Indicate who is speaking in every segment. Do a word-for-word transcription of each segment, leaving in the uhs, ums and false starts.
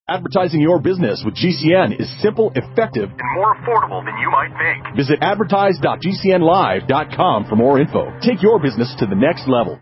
Speaker 1: Advertising your business with G C N is simple, effective, and more affordable than you might think. Visit advertise dot g c n live dot com for more info. Take your business to the next level.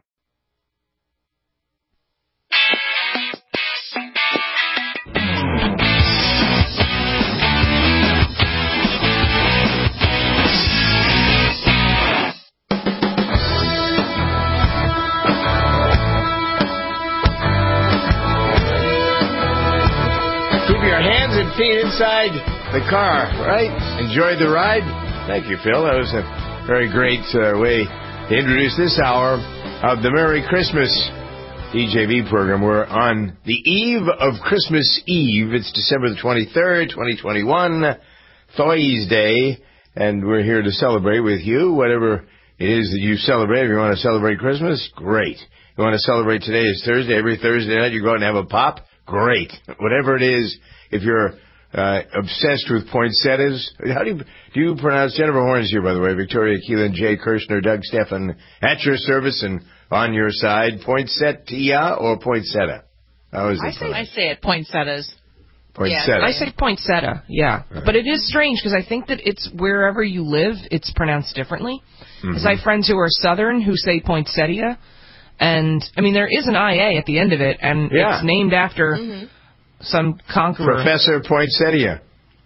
Speaker 2: Feet inside the car, right? Enjoyed the ride? Thank you, Phil. That was a very great uh, way to introduce this hour of the Merry Christmas D J V program. We're on the eve of Christmas Eve. It's December the twenty-third, twenty twenty-one, Thursday Day, and we're here to celebrate with you, whatever it is that you celebrate. If you want to celebrate Christmas, great. If you want to celebrate today is Thursday. Every Thursday night you go out and have a pop, great. Whatever it is. If you're uh, obsessed with poinsettias, how do you do you pronounce Jennifer Horn's here, by the way? Victoria Keelan, Jay Kirshner, Doug Stephan, at your service and on your side. Poinsettia or poinsettia? How is it?
Speaker 3: I say I say it poinsettias.
Speaker 2: Poinsettia.
Speaker 4: Yeah, I say poinsettia. Yeah, uh-huh. But it is strange because I think that it's wherever you live, it's pronounced differently. Because mm-hmm. I have friends who are Southern who say poinsettia, and I mean there is an I A at the end of it, and yeah. it's named after. Mm-hmm. Some conqueror.
Speaker 2: Professor Poinsettia.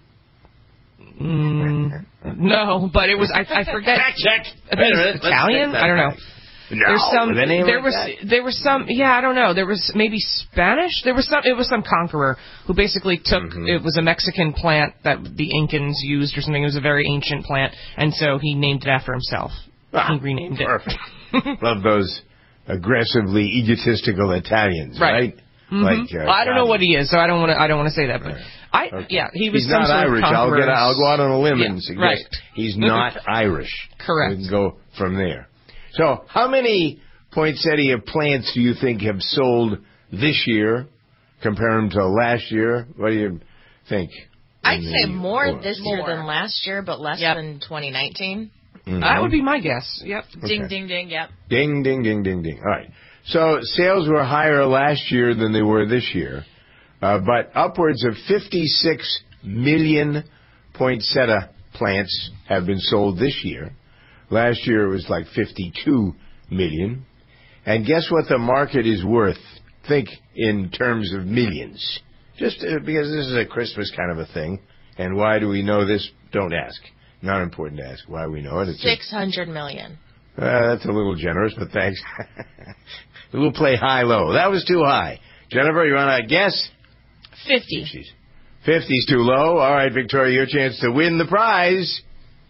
Speaker 4: Mm, no, but it was, I, I forget.
Speaker 2: Fact check.
Speaker 4: Italian? I don't know.
Speaker 2: No,
Speaker 4: There's some,
Speaker 2: with a name
Speaker 4: there
Speaker 2: like
Speaker 4: was,
Speaker 2: that?
Speaker 4: there was some, yeah, I don't know. There was maybe Spanish? There was some, it was some conqueror who basically took, mm-hmm. it was a Mexican plant that the Incans used or something. It was a very ancient plant, and so he named it after himself. Ah, he renamed
Speaker 2: perfect. it. Perfect. Love those aggressively egotistical Italians, right? right?
Speaker 4: Mm-hmm.
Speaker 2: Like, uh,
Speaker 4: well, I don't know what he is, so I don't want to. I don't want to say that. But
Speaker 2: right.
Speaker 4: I,
Speaker 2: okay.
Speaker 4: yeah, he was
Speaker 2: he's
Speaker 4: some
Speaker 2: not
Speaker 4: sort
Speaker 2: Irish.
Speaker 4: Of
Speaker 2: I'll get. I'll go out on a limb
Speaker 4: yeah,
Speaker 2: and suggest
Speaker 4: right.
Speaker 2: he's not Irish.
Speaker 4: Correct.
Speaker 2: We can go from there. So, how many poinsettia plants do you think have sold this year? Compare them to last year. What do you think?
Speaker 3: I'd say more
Speaker 2: or,
Speaker 3: this
Speaker 4: more.
Speaker 3: year than last year, but less yep. than twenty nineteen.
Speaker 2: Mm-hmm.
Speaker 4: That would be my guess. Yep.
Speaker 3: Ding,
Speaker 2: okay.
Speaker 3: ding, ding. Yep.
Speaker 2: Ding, ding, ding, ding, ding. All right. So sales were higher last year than they were this year, uh, but upwards of fifty-six million poinsettia plants have been sold this year. Last year it was like fifty-two million. And guess what the market is worth? Think in terms of millions. Just uh, because this is a Christmas kind of a thing. And why do we know this? Don't ask. Not important to ask why we know it. It's
Speaker 3: Six hundred million.
Speaker 2: Uh, that's a little generous, but thanks. We'll play high-low. That was too high. Jennifer, you want to guess?
Speaker 3: Fifty.
Speaker 2: Fifty's too low. All right, Victoria, your chance to win the prize.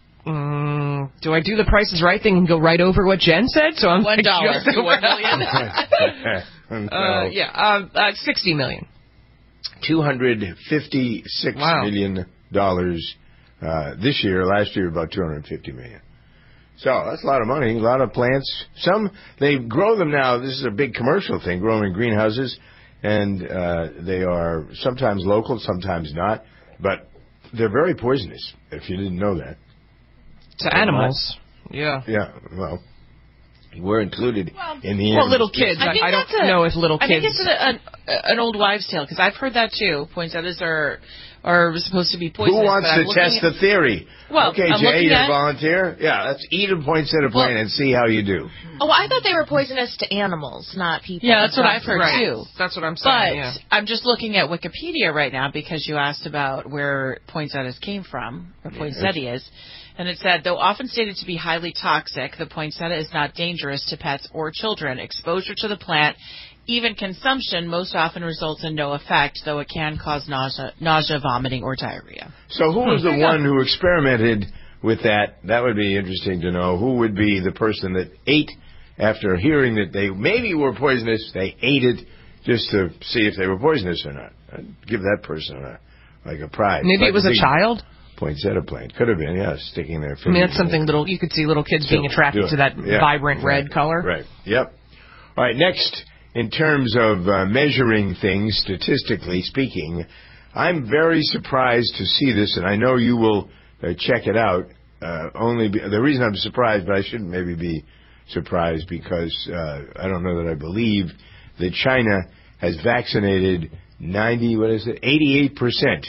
Speaker 4: Mm, do I do the Price is Right thing and go right over what Jen said? So I'm
Speaker 3: one dollar.
Speaker 4: Like
Speaker 3: one million.
Speaker 2: no.
Speaker 4: uh, yeah, um, uh, sixty million.
Speaker 2: Two hundred fifty-six
Speaker 4: wow.
Speaker 2: million dollars uh, this year. Last year, about two hundred fifty million. So that's a lot of money, a lot of plants. Some, they grow them now. This is a big commercial thing, grow them in greenhouses, and uh, they are sometimes local, sometimes not. But they're very poisonous, if you didn't know that.
Speaker 4: To animals, yeah.
Speaker 2: Yeah, well, we're included
Speaker 3: well,
Speaker 2: in the...
Speaker 4: Well, little kids. I, I, I don't a, know if little kids...
Speaker 3: I think it's a, a, an old wives' tale, because I've heard that too. Poinsettias are... are supposed to be poisonous.
Speaker 2: Who wants to test
Speaker 3: at,
Speaker 2: the theory?
Speaker 3: Well,
Speaker 2: okay,
Speaker 3: I'm
Speaker 2: Jay, you
Speaker 3: at,
Speaker 2: volunteer? Yeah, let's eat a poinsettia plant well, and see how you do.
Speaker 3: Oh, I thought they were poisonous to animals, not people.
Speaker 5: Yeah, that's what I've heard,
Speaker 4: right.
Speaker 5: too.
Speaker 4: That's what I'm saying,
Speaker 5: But
Speaker 4: yeah.
Speaker 5: I'm just looking at Wikipedia right now because you asked about where poinsettias came from, or poinsettias. And it said, though often stated to be highly toxic, the poinsettia is not dangerous to pets or children. Exposure to the plant, even consumption, most often results in no effect, though it can cause nausea, nausea vomiting, or diarrhea.
Speaker 2: So who was the one who experimented with that? That would be interesting to know. Who would be the person that ate after hearing that they maybe were poisonous, they ate it just to see if they were poisonous or not? I'd give that person a, like a prize.
Speaker 4: Maybe
Speaker 2: like
Speaker 4: it was a, a child?
Speaker 2: Poinsettia plant. Could have been, yeah, sticking their finger.
Speaker 4: I mean, that's something little, you could see little kids being attracted to that
Speaker 2: yeah.
Speaker 4: vibrant
Speaker 2: right.
Speaker 4: red color.
Speaker 2: Right, yep. All right, next, in terms of uh, measuring things, statistically speaking, I'm very surprised to see this, and I know you will uh, check it out. Uh, only be, the reason I'm surprised, but I shouldn't maybe be surprised because uh, I don't know that I believe that China has vaccinated ninety, what is it, eighty-eight percent.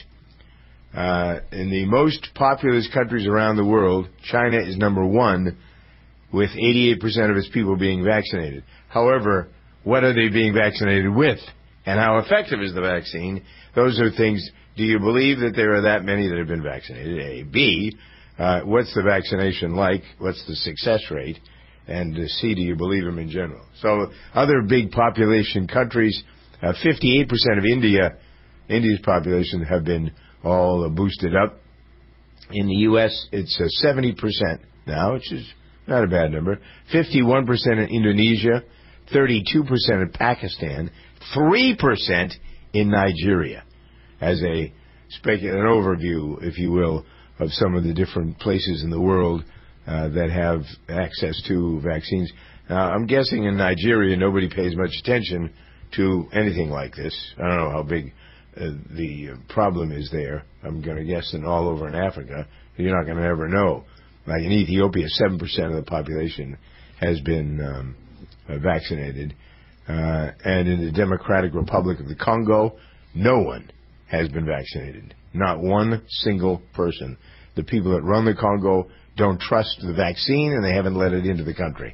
Speaker 2: Uh, in the most populous countries around the world, China is number one with eighty-eight percent of its people being vaccinated. However, what are they being vaccinated with? And how effective is the vaccine? Those are things. Do you believe that there are that many that have been vaccinated? A. B. Uh, what's the vaccination like? What's the success rate? And uh, C. Do you believe them in general? So other big population countries, uh, fifty-eight percent of India, India's population have been all uh, boosted up. In the U S, it's uh, seventy percent now, which is not a bad number. fifty-one percent in Indonesia, thirty-two percent in Pakistan, three percent in Nigeria. As a spec- an overview, if you will, of some of the different places in the world uh, that have access to vaccines. Now, I'm guessing in Nigeria nobody pays much attention to anything like this. I don't know how big uh, the problem is there. I'm going to guess in all over in Africa, you're not going to ever know. Like in Ethiopia, seven percent of the population has been um, uh, vaccinated. Uh, and in the Democratic Republic of the Congo, no one has been vaccinated. Not one single person. The people that run the Congo don't trust the vaccine, and they haven't let it into the country.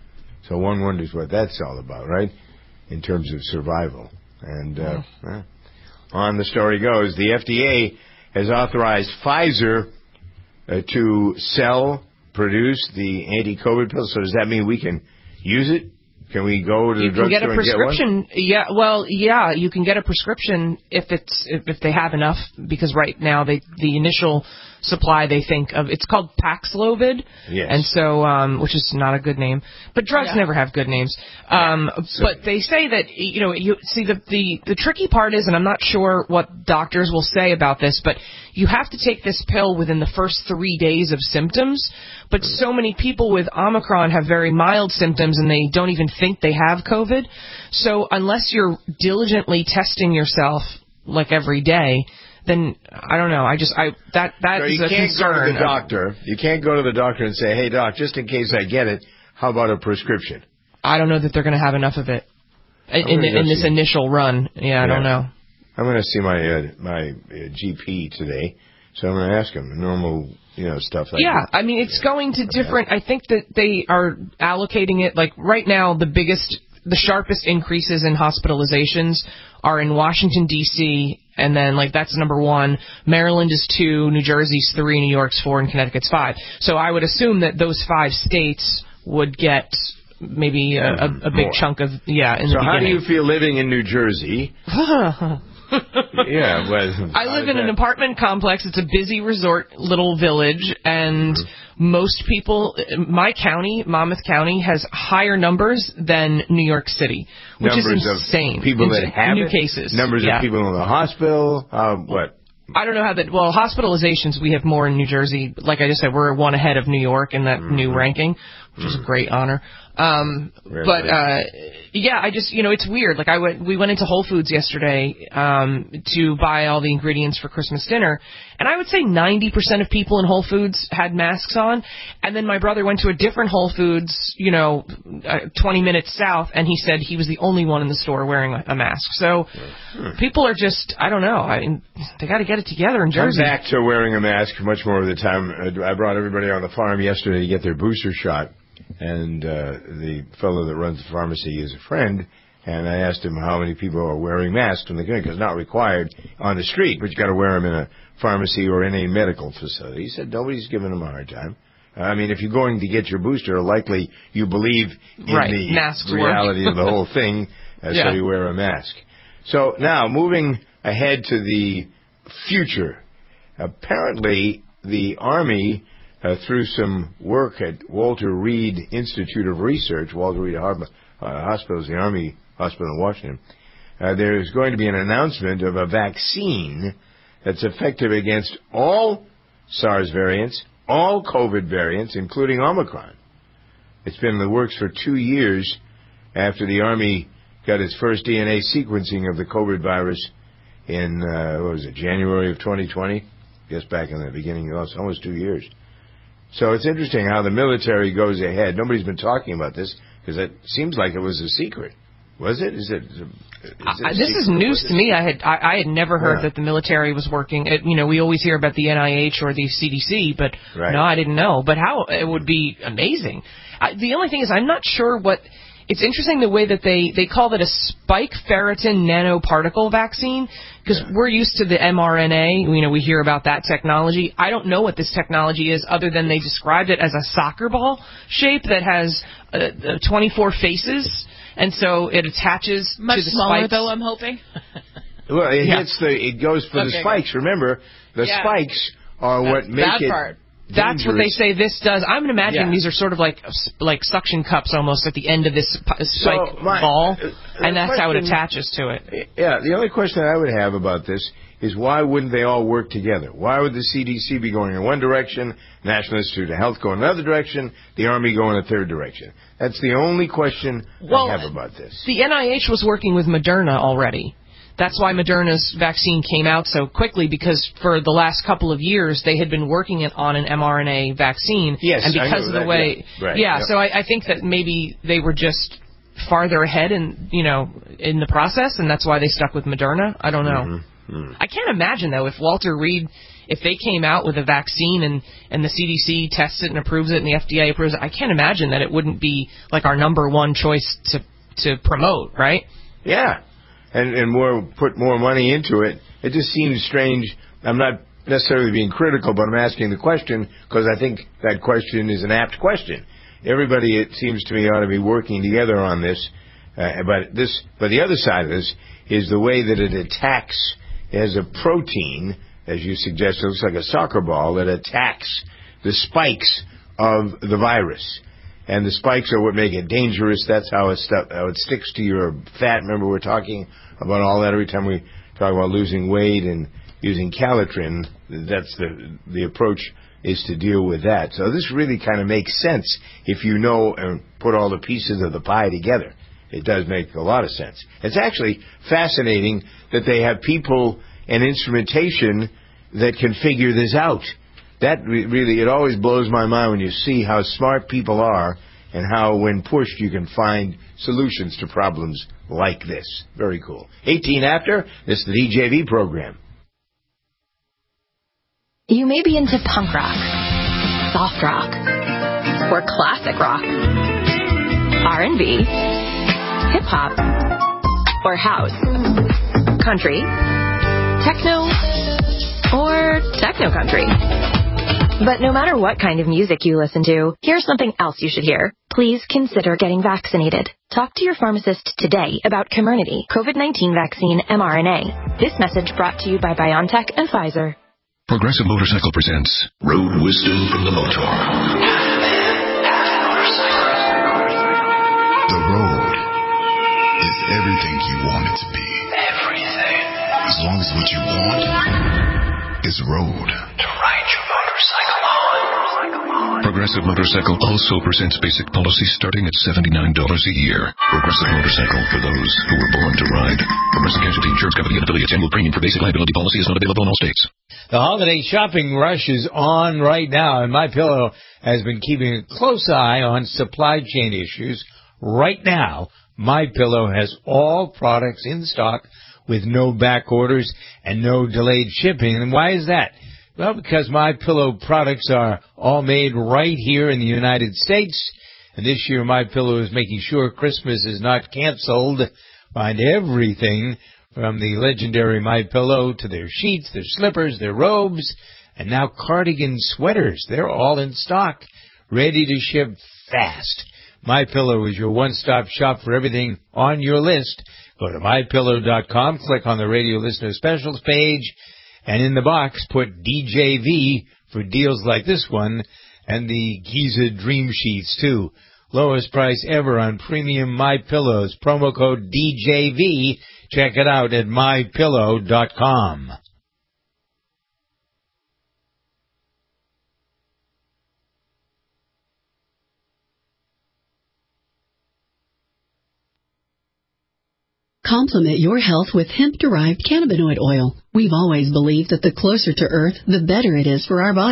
Speaker 2: So one wonders what that's all about, right, in terms of survival. And uh, yeah. On the story goes, the F D A has authorized Pfizer uh, to sell, produce the anti-COVID pill. So does that mean we can use it? Can we go to the drugstore and get one? You can get a prescription.
Speaker 4: Yeah, well, yeah, you can get a prescription if it's if, if they have enough, because right now they the initial supply they think of, it's called Paxlovid.
Speaker 2: Yes.
Speaker 4: And so, um, which is not a good name, but drugs yeah. never have good names. Um, yeah. so, but they say that, you know, you see the, the, the tricky part is, and I'm not sure what doctors will say about this, but you have to take this pill within the first three days of symptoms. But so many people with Omicron have very mild symptoms and they don't even think they have COVID. So unless you're diligently testing yourself like every day, then I don't know. I just I that that
Speaker 2: so
Speaker 4: is a concern.
Speaker 2: You can't go to the doctor. You can't go to the doctor and say, "Hey, doc, just in case I get it, how about a prescription?"
Speaker 4: I don't know that they're going to have enough of it in, in, in this initial run. Yeah, yeah, I don't know.
Speaker 2: I'm going to see my uh, my uh, G P today, so I'm going to ask him normal, you know, stuff like
Speaker 4: yeah,
Speaker 2: that.
Speaker 4: Yeah, I mean, it's going to different. I think that they are allocating it like right now. The biggest, the sharpest increases in hospitalizations are in Washington D C and then, like, that's number one. Maryland is two, New Jersey's three, New York's four, and Connecticut's five. So I would assume that those five states would get maybe a, a, a big
Speaker 2: More.
Speaker 4: chunk of, yeah, in
Speaker 2: so
Speaker 4: the beginning. So
Speaker 2: how do you feel living in New Jersey? yeah, well,
Speaker 4: I live in that? an apartment complex. It's a busy resort little village, and mm-hmm. most people, my county, Monmouth County, has higher numbers than New York City, which
Speaker 2: numbers
Speaker 4: is insane.
Speaker 2: Of people that have
Speaker 4: new
Speaker 2: it?
Speaker 4: cases.
Speaker 2: Numbers
Speaker 4: yeah.
Speaker 2: of people in the hospital. Uh, what?
Speaker 4: I don't know how that. Well, hospitalizations we have more in New Jersey. Like I just said, we're one ahead of New York in that mm-hmm. new ranking, which mm-hmm. is a great honor. Um, but, uh, yeah, I just, you know, it's weird. Like I went, we went into Whole Foods yesterday, um, to buy all the ingredients for Christmas dinner. And I would say ninety percent of people in Whole Foods had masks on. And then my brother went to a different Whole Foods, you know, uh, twenty minutes south, and he said he was the only one in the store wearing a, a mask. So hmm. people are just, I don't know. I mean, they got to get it together in Jersey.
Speaker 2: I'm back to wearing a mask much more of the time. I brought everybody on the farm yesterday to get their booster shot. And uh, the fellow that runs the pharmacy is a friend, and I asked him how many people are wearing masks when they come in, because it's not required on the street, but you got to wear them in a pharmacy or in a medical facility. He said nobody's giving them a hard time. I mean, if you're going to get your booster, likely you believe in
Speaker 4: right.
Speaker 2: the
Speaker 4: Masks
Speaker 2: reality
Speaker 4: work.
Speaker 2: of the whole thing, uh,
Speaker 4: yeah.
Speaker 2: so you wear a mask. So now, moving ahead to the future, apparently the Army, Uh, through some work at Walter Reed Institute of Research, Walter Reed Har- uh, Hospital is the Army hospital in Washington, uh, there is going to be an announcement of a vaccine that's effective against all SARS variants, all COVID variants, including Omicron. It's been in the works for two years after the Army got its first D N A sequencing of the COVID virus in, uh, what was it, January of twenty twenty? I guess back in the beginning, oh, it's almost two years. So it's interesting how the military goes ahead. Nobody's been talking about this because it seems like it was a secret. Was it? Is it? Is it
Speaker 4: I, this is news to me. I had I, I had never heard yeah. that the military was working. It, you know, we always hear about the N I H or the C D C, but right. no, I didn't know. But how it would be amazing. I, the only thing is, I'm not sure what. It's interesting the way that they, they call it a spike ferritin nanoparticle vaccine, because yeah. we're used to the mRNA. You know, we hear about that technology. I don't know what this technology is other than they described it as a soccer ball shape that has uh, twenty-four faces, and so it attaches
Speaker 5: much
Speaker 4: to the
Speaker 5: smaller
Speaker 4: spikes.
Speaker 5: though, I'm hoping.
Speaker 2: Well, it
Speaker 4: yeah.
Speaker 2: hits the it goes for okay, the spikes. Good. Remember, the yeah. spikes are
Speaker 5: That's
Speaker 2: what make
Speaker 5: that
Speaker 2: it.
Speaker 5: Part.
Speaker 4: That's
Speaker 2: dangerous.
Speaker 4: what they say this does. I'm imagining
Speaker 2: yeah.
Speaker 4: these are sort of like like suction cups almost at the end of this spike
Speaker 2: so my,
Speaker 4: ball,
Speaker 2: uh,
Speaker 4: and that's
Speaker 2: question,
Speaker 4: how it attaches to it.
Speaker 2: Yeah, the only question I would have about this is why wouldn't they all work together? Why would the C D C be going in one direction, National Institute of Health go in another direction, the Army go in a third direction? That's the only question
Speaker 4: well,
Speaker 2: I have about this.
Speaker 4: The N I H was working with Moderna already. That's why Moderna's vaccine came out so quickly, because for the last couple of years they had been working on an mRNA vaccine.
Speaker 2: Yes,
Speaker 4: and because
Speaker 2: I know
Speaker 4: of the
Speaker 2: that,
Speaker 4: way,
Speaker 2: yeah, right,
Speaker 4: yeah
Speaker 2: yep.
Speaker 4: so I, I think that maybe they were just farther ahead in you know in the process, and that's why they stuck with Moderna. I don't know.
Speaker 2: Mm-hmm. Mm-hmm.
Speaker 4: I can't imagine though if Walter Reed, if they came out with a vaccine and and the C D C tests it and approves it and the F D A approves it, I can't imagine that it wouldn't be like our number one choice to to promote, right?
Speaker 2: Yeah. And, and more put more money into it. It just seems strange. I'm not necessarily being critical, but I'm asking the question because I think that question is an apt question. Everybody, it seems to me, ought to be working together on this. Uh, but this, but the other side of this is the way that it attacks as a protein, as you suggest. It looks like a soccer ball that attacks the spikes of the virus. And the spikes are what make it dangerous. That's how it, stu- how it sticks to your fat. Remember, we're talking about all that every time we talk about losing weight and using Calitrin. That's the the approach is to deal with that. So this really kind of makes sense if you know and put all the pieces of the pie together. It does make a lot of sense. It's actually fascinating that they have people and instrumentation that can figure this out. That really, it always blows my mind when you see how smart people are and how, when pushed, you can find solutions to problems like this. Very cool. eighteen after, this is the D J V program.
Speaker 6: You may be into punk rock, soft rock, or classic rock, R and B, hip-hop, or house, country, techno, or techno-country. But no matter what kind of music you listen to, here's something else you should hear. Please consider getting vaccinated. Talk to your pharmacist today about Comirnaty, COVID nineteen vaccine mRNA. This message brought to you by BioNTech and Pfizer.
Speaker 7: Progressive Motorcycle presents Road Wisdom from the Motor. The road is everything you want it to be. Everything. As long as what you want is road. To ride your motorcycle on. Progressive Motorcycle also presents basic policy starting at seventy-nine dollars a year. Progressive Motorcycle for those who were born to ride. Progressive Casualty Insurance Company and affiliates. Annual premium for basic liability policy is not available in all states.
Speaker 8: The holiday shopping rush is on right now, and MyPillow has been keeping a close eye on supply chain issues. Right now, MyPillow has all products in stock with no back orders and no delayed shipping. And why is that? Well, because MyPillow products are all made right here in the United States. And this year, MyPillow is making sure Christmas is not canceled. Find everything from the legendary MyPillow to their sheets, their slippers, their robes, and now cardigan sweaters. They're all in stock, ready to ship fast. MyPillow is your one-stop shop for everything on your list. Go to my pillow dot com, click on the radio listener specials page, and in the box put D J V for deals like this one, and the Giza Dream Sheets too. Lowest price ever on premium MyPillows. Promo code D J V. Check it out at my pillow dot com.
Speaker 9: Complement your health with hemp-derived cannabinoid oil. We've always believed that the closer to Earth, the better it is for our bodies.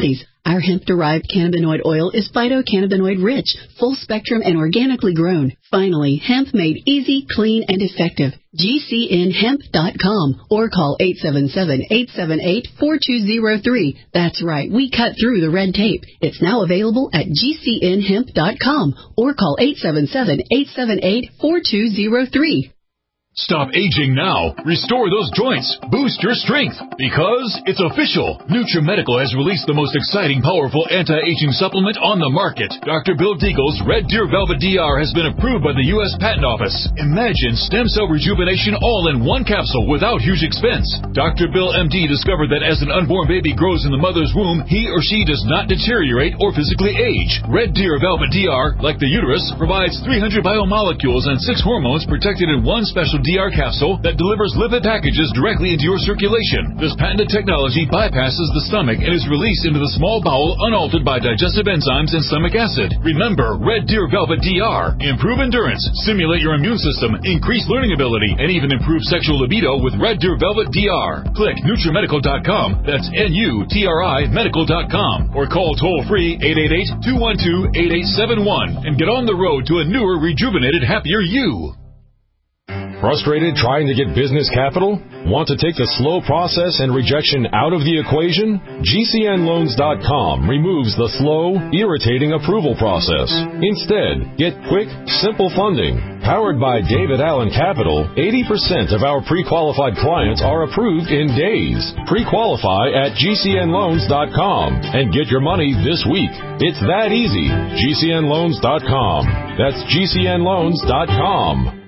Speaker 9: Our hemp-derived cannabinoid oil is phytocannabinoid-rich, full-spectrum, and organically grown. Finally, hemp made easy, clean, and effective. G C N hemp dot com or call eight seven seven, eight seven eight, four two zero three. That's right, we cut through the red tape. It's now available at G C N hemp dot com or call eight seven seven, eight seven eight, four two zero three.
Speaker 1: Stop aging now. Restore those joints. Boost your strength. Because it's official. NutriMedical has released the most exciting, powerful anti-aging supplement on the market. Doctor Bill Deagle's Red Deer Velvet D R has been approved by the U S Patent Office. Imagine stem cell rejuvenation all in one capsule without huge expense. Doctor Bill M D discovered that as an unborn baby grows in the mother's womb, he or she does not deteriorate or physically age. Red Deer Velvet D R, like the uterus, provides three hundred biomolecules and six hormones protected in one special D R capsule that delivers lipid packages directly into your circulation. This patented technology bypasses the stomach and is released into the small bowel unaltered by digestive enzymes and stomach acid. Remember, Red Deer Velvet D R. Improve endurance, stimulate your immune system, increase learning ability, and even improve sexual libido with Red Deer Velvet D R. Click NutriMedical dot com, that's N U T R I medical dot com, or call toll-free eight eight eight, two one two, eight eight seven one and get on the road to a newer, rejuvenated, happier you.
Speaker 10: Frustrated trying to get business capital? Want to take the slow process and rejection out of the equation? G C N loans dot com removes the slow, irritating approval process. Instead, get quick, simple funding. Powered by David Allen Capital, eighty percent of our pre-qualified clients are approved in days. Pre-qualify at G C N loans dot com and get your money this week. It's that easy. G C N loans dot com. That's G C N loans dot com.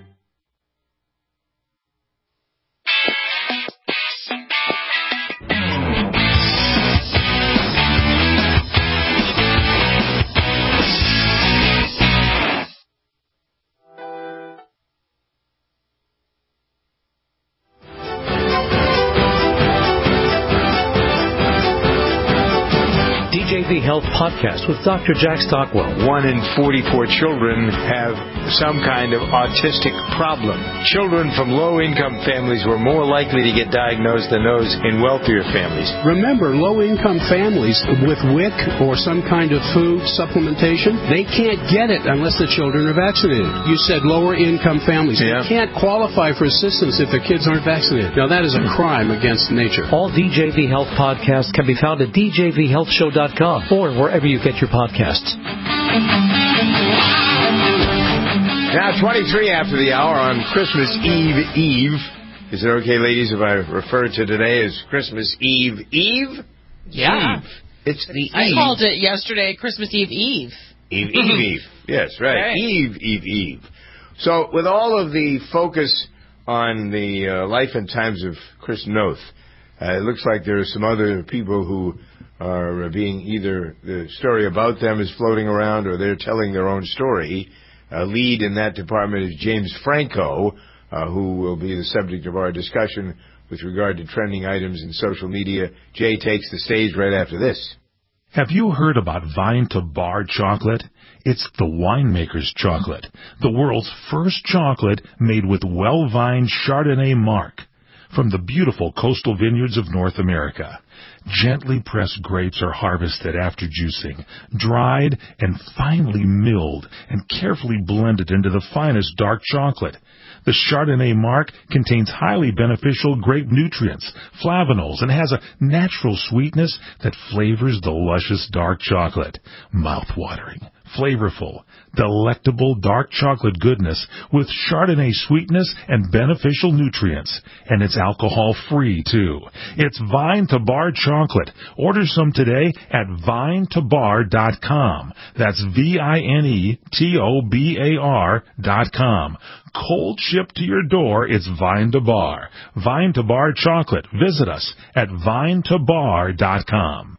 Speaker 11: D J V Health Podcast with Doctor Jack Stockwell.
Speaker 2: One in forty-four children have some kind of autistic problem. Children from low-income families were more likely to get diagnosed than those in wealthier families.
Speaker 12: Remember, low-income families with W I C or some kind of food supplementation, they can't get it unless the children are vaccinated. You said lower-income families. Yeah. They can't qualify for assistance if their kids aren't vaccinated. Now, that is a crime against nature.
Speaker 11: All D J V Health podcasts can be found at D J V health show dot com or wherever you get your podcasts.
Speaker 2: Now, twenty-three after the hour on Christmas Eve Eve. Is it okay, ladies, if I refer to today as Christmas Eve Eve?
Speaker 3: Yeah.
Speaker 2: Eve. It's the
Speaker 3: I
Speaker 2: Eve.
Speaker 3: called it yesterday Christmas Eve Eve.
Speaker 2: Eve Eve Eve. Yes, right. right. Eve Eve Eve. So, with all of the focus on the uh, life and times of Chris Noth, uh, it looks like there are some other people who are being either the story about them is floating around or they're telling their own story. Uh, lead in that department is James Franco, uh, who will be the subject of our discussion with regard to trending items in social media. Jay takes the stage right after this.
Speaker 13: Have you heard about Vine to Bar chocolate? It's the winemaker's chocolate, the world's first chocolate made with well-vined Chardonnay marc from the beautiful coastal vineyards of North America. Gently pressed grapes are harvested after juicing, dried and finely milled and carefully blended into the finest dark chocolate. The Chardonnay marc contains highly beneficial grape nutrients, flavanols, and has a natural sweetness that flavors the luscious dark chocolate. Mouth-watering, flavorful, delectable dark chocolate goodness with Chardonnay sweetness and beneficial nutrients. And it's alcohol-free, too. It's Vine to Bar chocolate. Order some today at vine to bar dot com. That's V I N E T O B A R dot com. Cold shipped to your door, it's Vine to Bar. Vine to Bar chocolate. Visit us at vine to bar dot com.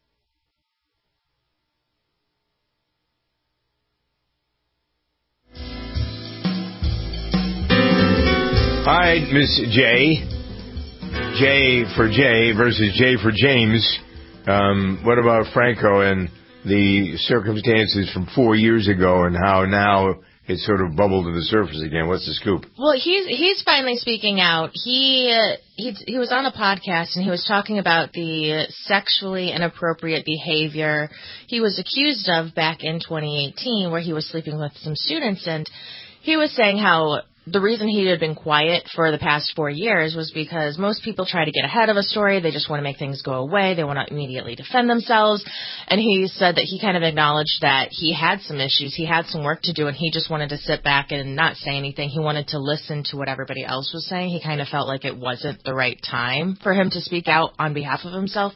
Speaker 2: All right, Miss J. J for J versus J for James. Um, what about Franco and the circumstances from four years ago and how now it sort of bubbled to the surface again. What's the scoop?
Speaker 14: Well, he's he's finally speaking out. He uh, he he was on a podcast and he was talking about the sexually inappropriate behavior he was accused of back in twenty eighteen, where he was sleeping with some students, and he was saying how the reason he had been quiet for the past four years was because most people try to get ahead of a story. They just want to make things go away. They want to immediately defend themselves. And he said that he kind of acknowledged that he had some issues. He had some work to do, and he just wanted to sit back and not say anything. He wanted to listen to what everybody else was saying. He kind of felt like it wasn't the right time for him to speak out on behalf of himself.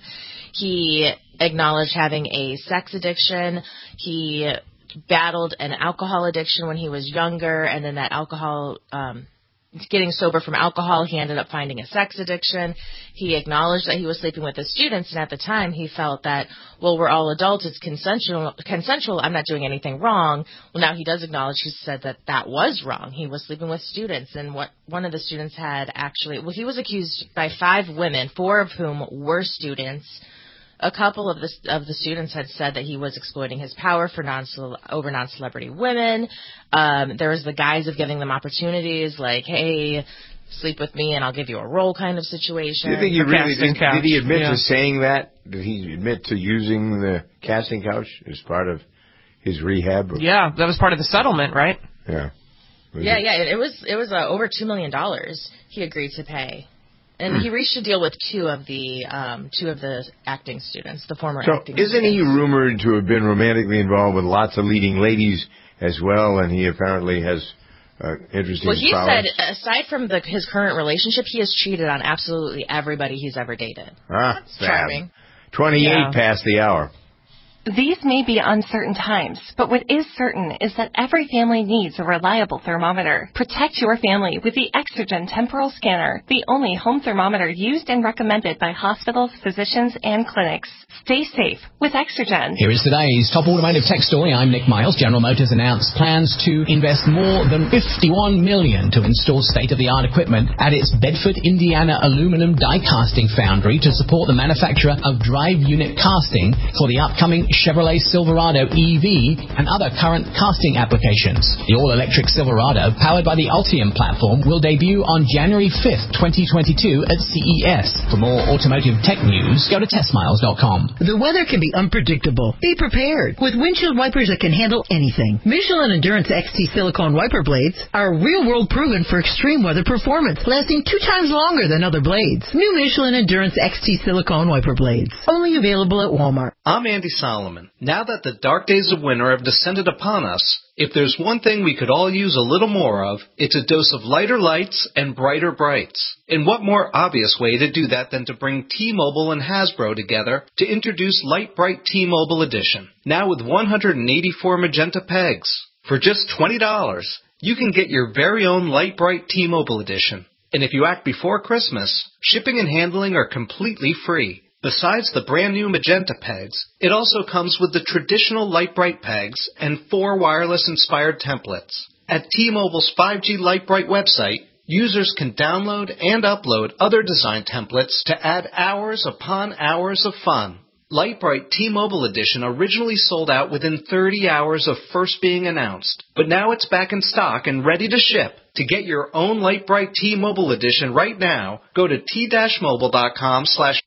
Speaker 14: He acknowledged having a sex addiction. He battled an alcohol addiction when he was younger, and then that alcohol, um, getting sober from alcohol, he ended up finding a sex addiction. He acknowledged that he was sleeping with his students, and at the time he felt that, well, we're all adults, it's consensual, consensual, I'm not doing anything wrong. Well, now he does acknowledge, he said that that was wrong. He was sleeping with students, and what one of the students had actually, well, he was accused by five women, four of whom were students. A couple of the of the students had said that he was exploiting his power for non over non-celebrity women. Um, there was the guise of giving them opportunities, like, "Hey, sleep with me, and I'll give you a role," kind of situation.
Speaker 2: Do you think he really did, did he admit
Speaker 4: yeah.
Speaker 2: to saying that? Did he admit to using the casting couch as part of his rehab?
Speaker 4: Yeah, that was part of the settlement, right?
Speaker 2: Yeah.
Speaker 14: Was yeah, it? yeah. It was it was uh, over two million dollars he agreed to pay. And he reached a deal with two of the um, two of the acting students, the former
Speaker 2: so
Speaker 14: acting
Speaker 2: isn't
Speaker 14: students.
Speaker 2: he rumored to have been romantically involved with lots of leading ladies as well, and he apparently has uh, interesting
Speaker 14: Well, he
Speaker 2: powers?
Speaker 14: said, aside from the, his current relationship, he has cheated on absolutely everybody he's ever dated.
Speaker 2: Ah,
Speaker 14: That's charming.
Speaker 2: twenty-eight
Speaker 14: Yeah.
Speaker 2: past the hour.
Speaker 15: These may be uncertain times, but what is certain is that every family needs a reliable thermometer. Protect your family with the Exergen Temporal Scanner, the only home thermometer used and recommended by hospitals, physicians, and clinics. Stay safe with Exergen.
Speaker 16: Here is today's top automotive tech story. I'm Nick Miles. General Motors announced plans to invest more than fifty-one million dollars to install state-of-the-art equipment at its Bedford, Indiana aluminum die casting foundry to support the manufacture of drive unit casting for the upcoming Chevrolet Silverado E V and other current casting applications. The all-electric Silverado, powered by the Ultium platform, will debut on January fifth, twenty twenty-two at C E S. For more automotive tech news, go to test miles dot com.
Speaker 17: The weather can be unpredictable. Be prepared with windshield wipers that can handle anything. Michelin Endurance X T silicone wiper blades are real-world proven for extreme weather performance, lasting two times longer than other blades. New Michelin Endurance X T silicone wiper blades, only available at Walmart.
Speaker 18: I'm Andy Solomon. Now that the dark days of winter have descended upon us, if there's one thing we could all use a little more of, it's a dose of lighter lights and brighter brights. And what more obvious way to do that than to bring T-Mobile and Hasbro together to introduce Light Bright T-Mobile Edition, now with one hundred eighty-four magenta pegs. For just twenty dollars, you can get your very own Light Bright T-Mobile Edition. And if you act before Christmas, shipping and handling are completely free. Besides the brand new magenta pegs, it also comes with the traditional Light Bright pegs and four wireless-inspired templates. At T-Mobile's five G Light Bright website, users can download and upload other design templates to add hours upon hours of fun. Light Bright T-Mobile Edition originally sold out within thirty hours of first being announced, but now it's back in stock and ready to ship. To get your own Light Bright T-Mobile Edition right now, go to t dash mobile dot com slash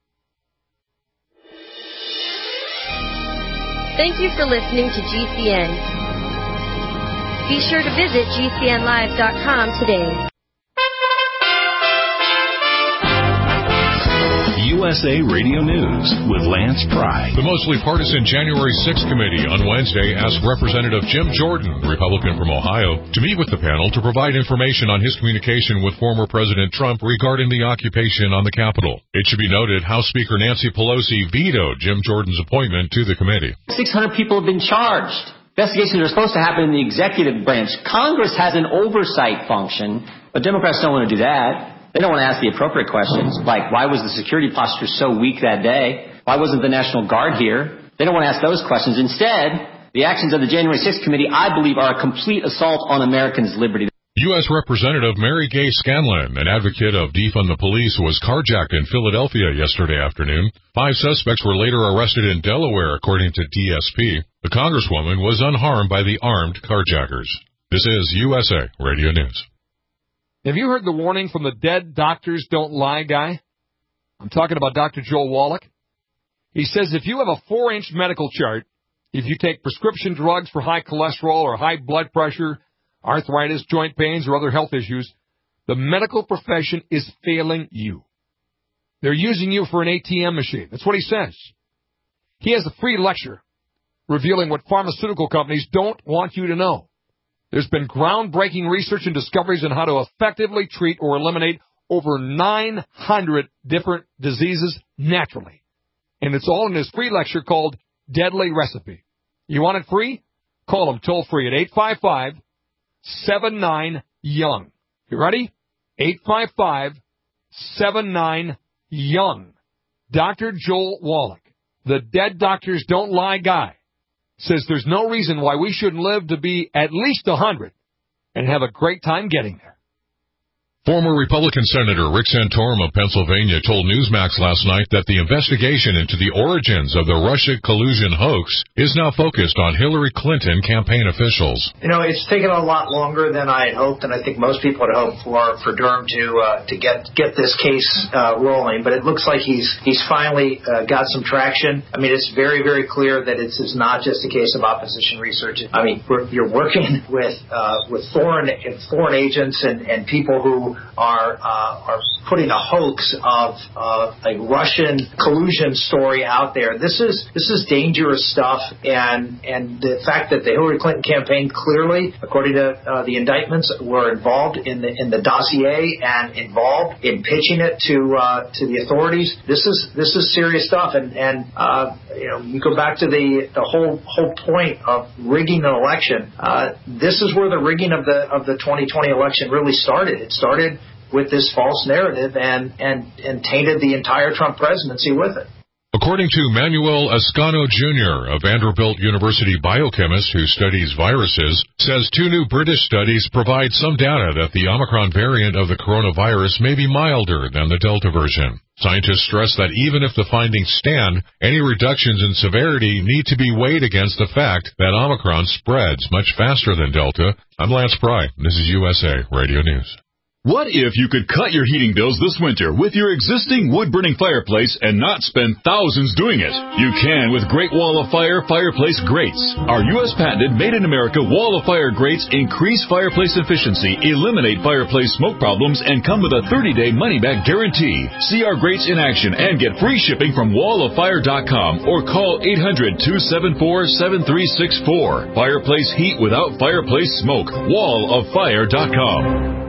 Speaker 19: Thank you for listening to G C N. Be sure to visit G C N live dot com today.
Speaker 1: U S A Radio News with Lance Pry. The mostly partisan January sixth committee on Wednesday asked Representative Jim Jordan, Republican from Ohio, to meet with the panel to provide information on his communication with former President Trump regarding the occupation on the Capitol. It should be noted House Speaker Nancy Pelosi vetoed Jim Jordan's appointment to the committee.
Speaker 20: six hundred people have been charged. Investigations are supposed to happen in the executive branch. Congress has an oversight function, but Democrats don't want to do that. They don't want to ask the appropriate questions, like why was the security posture so weak that day? Why wasn't the National Guard here? They don't want to ask those questions. Instead, the actions of the January sixth committee, I believe, are a complete assault on Americans' liberty.
Speaker 1: U S Representative Mary Gay Scanlon, an advocate of defund the police, was carjacked in Philadelphia yesterday afternoon. Five suspects were later arrested in Delaware, according to D S P. The Congresswoman was unharmed by the armed carjackers.
Speaker 10: This is U S A Radio News.
Speaker 21: Have you heard the warning from the dead doctors don't lie guy? I'm talking about Doctor Joel Wallach. He says if you have a four-inch medical chart, if you take prescription drugs for high cholesterol or high blood pressure, arthritis, joint pains, or other health issues, the medical profession is failing you. They're using you for an A T M machine. That's what he says. He has a free lecture revealing what pharmaceutical companies don't want you to know. There's been groundbreaking research and discoveries on how to effectively treat or eliminate over nine hundred different diseases naturally. And it's all in his free lecture called Deadly Recipe. You want it free? Call him toll free at eight five five, seven nine, young. You ready? eight five five, seven nine, young. Doctor Joel Wallach, the dead doctors don't lie guy, says there's no reason why we shouldn't live to be at least one hundred and have a great time getting there.
Speaker 10: Former Republican Senator Rick Santorum of Pennsylvania told Newsmax last night that the investigation into the origins of the Russia collusion hoax is now focused on Hillary Clinton campaign officials.
Speaker 22: You know, it's taken a lot longer than I had hoped, and I think most people had hoped for for Durham to uh, to get get this case uh, rolling. But it looks like he's he's finally uh, got some traction. I mean, it's very very clear that it's, it's not just a case of opposition research. I mean, we're, you're working with uh, with foreign foreign agents and, and people who are uh, are putting a hoax of uh, a Russian collusion story out there. This is this is dangerous stuff, and and the fact that the Hillary Clinton campaign clearly, according to uh, the indictments, were involved in the in the dossier and involved in pitching it to uh, to the authorities. This is this is serious stuff, and and uh, you know you go back to the the whole whole point of rigging an election. Uh, this is where the rigging of the of the twenty twenty election really started. It started with this false narrative and, and, and tainted the entire Trump presidency with it.
Speaker 10: According to Manuel Ascano Junior, a Vanderbilt University biochemist who studies viruses, says two new British studies provide some data that the Omicron variant of the coronavirus may be milder than the Delta version. Scientists stress that even if the findings stand, any reductions in severity need to be weighed against the fact that Omicron spreads much faster than Delta. I'm Lance Pry. This is U S A Radio News.
Speaker 1: What if you could cut your heating bills this winter with your existing wood-burning fireplace and not spend thousands doing it? You can with Great Wall of Fire Fireplace Grates. Our U S patented made-in-America Wall of Fire grates increase fireplace efficiency, eliminate fireplace smoke problems, and come with a thirty-day money-back guarantee. See our grates in action and get free shipping from wall of fire dot com or call eight hundred, two seven four, seven three six four. Fireplace heat without fireplace smoke. wall of fire dot com.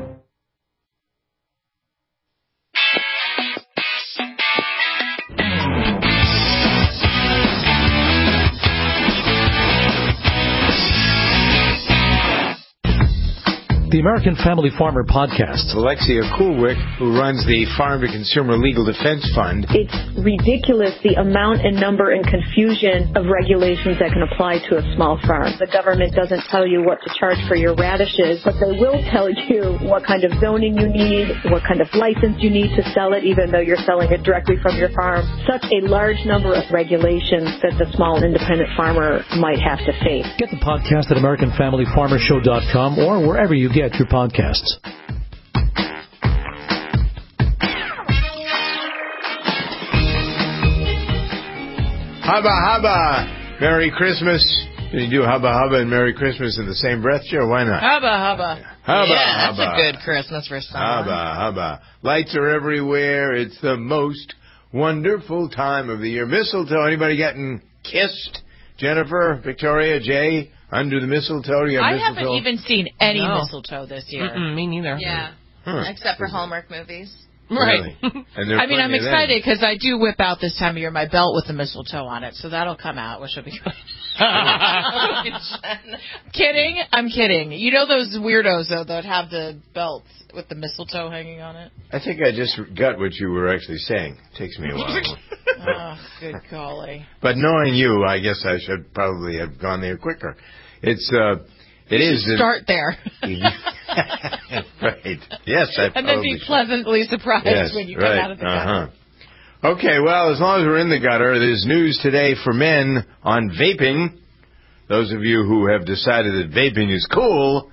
Speaker 11: The American Family Farmer Podcast.
Speaker 2: Alexia Kulwick, who runs the Farm to Consumer Legal Defense Fund.
Speaker 23: It's ridiculous the amount and number and confusion of regulations that can apply to a small farm. The government doesn't tell you what to charge for your radishes, but they will tell you what kind of zoning you need, what kind of license you need to sell it, even though you're selling it directly from your farm. Such a large number of regulations that the small independent farmer might have to face.
Speaker 11: Get the podcast at American Family Farmer Show dot com or wherever you get your podcasts.
Speaker 2: Hubba hubba! Merry Christmas. Can you do hubba hubba and Merry Christmas in the same breath, Joe? Why not?
Speaker 5: Hubba hubba.
Speaker 2: Hubba
Speaker 5: yeah,
Speaker 2: hubba.
Speaker 5: that's a good Christmas for someone.
Speaker 2: Hubba hubba. Lights are everywhere. It's the most wonderful time of the year. Mistletoe. Anybody getting kissed? Jennifer, Victoria, Jay? Under the mistletoe? You
Speaker 5: I
Speaker 2: mistletoe?
Speaker 5: haven't even seen any
Speaker 4: No.
Speaker 5: mistletoe this year.
Speaker 4: Mm-mm, me neither.
Speaker 14: Yeah.
Speaker 2: Huh.
Speaker 14: Except for Hallmark movies.
Speaker 5: Right.
Speaker 2: Really? And there are
Speaker 5: I mean, I'm
Speaker 2: plenty of them.
Speaker 5: excited because I do whip out this time of year my belt with the mistletoe on it, so that'll come out, which will be good. Kidding? I'm kidding. You know those weirdos, though, that have the belts with the mistletoe hanging on it?
Speaker 2: I think I just got what you were actually saying. Takes me a while.
Speaker 5: Oh, good golly.
Speaker 2: But knowing you, I guess I should probably have gone there quicker. It's, uh, it
Speaker 5: you
Speaker 2: is.
Speaker 5: should start there.
Speaker 2: Right. Yes, I
Speaker 5: And then be
Speaker 2: should.
Speaker 5: pleasantly surprised
Speaker 2: Yes,
Speaker 5: when you come
Speaker 2: right.
Speaker 5: out of the gutter.
Speaker 2: Uh-huh. Okay, well, as long as we're in the gutter, there's news today for men on vaping. Those of you who have decided that vaping is cool,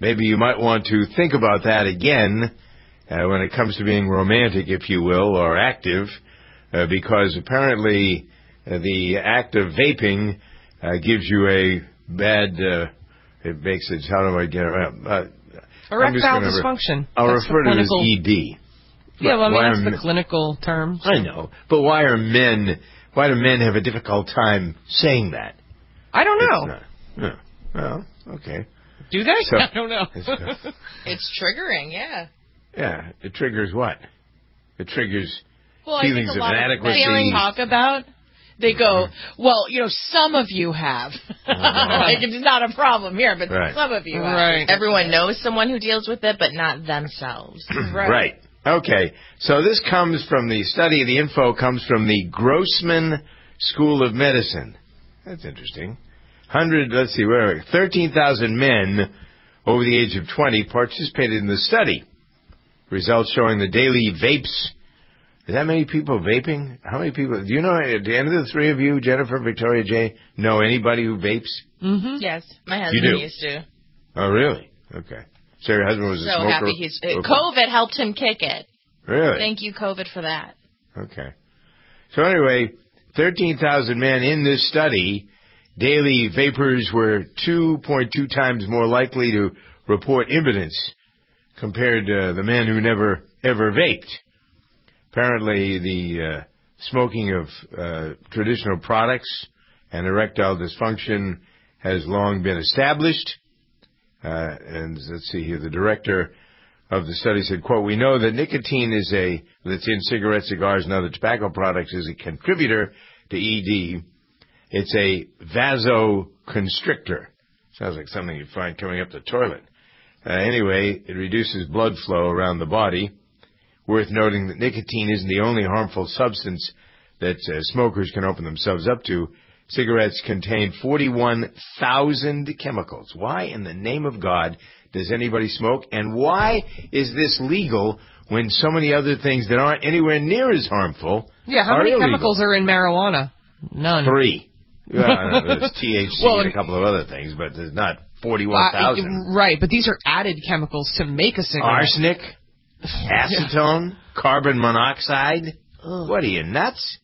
Speaker 2: maybe you might want to think about that again uh, when it comes to being romantic, if you will, or active, uh, because apparently uh, the act of vaping uh, gives you a bad, uh, it makes it, how do I get around? Uh,
Speaker 4: Erectile dysfunction.
Speaker 2: I'll
Speaker 4: That's
Speaker 2: refer to it as
Speaker 4: clinical...
Speaker 2: E D.
Speaker 4: Yeah, well, I mean,
Speaker 2: why
Speaker 4: that's
Speaker 2: are
Speaker 4: the
Speaker 2: men...
Speaker 4: clinical term.
Speaker 2: I know, but why are men, why do men have a difficult time saying that?
Speaker 4: I don't know.
Speaker 2: Not, no. Well, okay.
Speaker 4: Do they?
Speaker 2: So,
Speaker 4: I don't know.
Speaker 2: It's,
Speaker 14: it's triggering, yeah.
Speaker 2: Yeah, it triggers what? It triggers
Speaker 5: well,
Speaker 2: feelings
Speaker 5: I think a
Speaker 2: of
Speaker 5: lot
Speaker 2: inadequacy.
Speaker 5: Of men talk about. They go, well, you know, some of you have. Like, it's not a problem here, but
Speaker 2: right.
Speaker 5: some of you have.
Speaker 14: Right. Everyone knows someone who deals with it, but not themselves.
Speaker 2: Right. Right. Okay. So this comes from the study, the info comes from the Grossman School of Medicine. That's interesting. Hundred, let's see, where are we? thirteen thousand men over the age of twenty participated in the study. Results showing the daily vapes. Is that many people vaping? How many people? Do you know, at the end of the three of you, Jennifer, Victoria, Jay, know anybody who vapes?
Speaker 14: Mm-hmm. Yes, my husband
Speaker 2: You do?
Speaker 14: used to.
Speaker 2: Oh, really? Okay. So your husband was
Speaker 14: so
Speaker 2: a smoker?
Speaker 14: happy he's... Uh, COVID helped him kick it.
Speaker 2: Really?
Speaker 14: Thank you, COVID, for that.
Speaker 2: Okay. So anyway, thirteen thousand men in this study, daily vapors were two point two times more likely to report impotence compared to the men who never, ever vaped. Apparently, the uh, smoking of uh, traditional products and erectile dysfunction has long been established. Uh, and let's see here, the director of the study said, quote, we know that nicotine is a, that's in cigarettes, cigars, and other tobacco products is a contributor to E D. It's a vasoconstrictor. Sounds like something you find coming up the toilet. Uh, anyway, it reduces blood flow around the body. Worth noting that nicotine isn't the only harmful substance that uh, smokers can open themselves up to. Cigarettes contain forty-one thousand chemicals. Why in the name of God does anybody smoke? And why is this legal when so many other things that aren't anywhere near as harmful
Speaker 4: Yeah, how
Speaker 2: are
Speaker 4: many
Speaker 2: illegal?
Speaker 4: chemicals are in marijuana? None.
Speaker 2: Three. Well, no, there's T H C
Speaker 4: well,
Speaker 2: and a couple of other things, but there's not forty-one thousand.
Speaker 4: Uh, right, but these are added chemicals to make a cigarette.
Speaker 2: Arsenic, acetone, carbon monoxide. Ugh. What are you, nuts?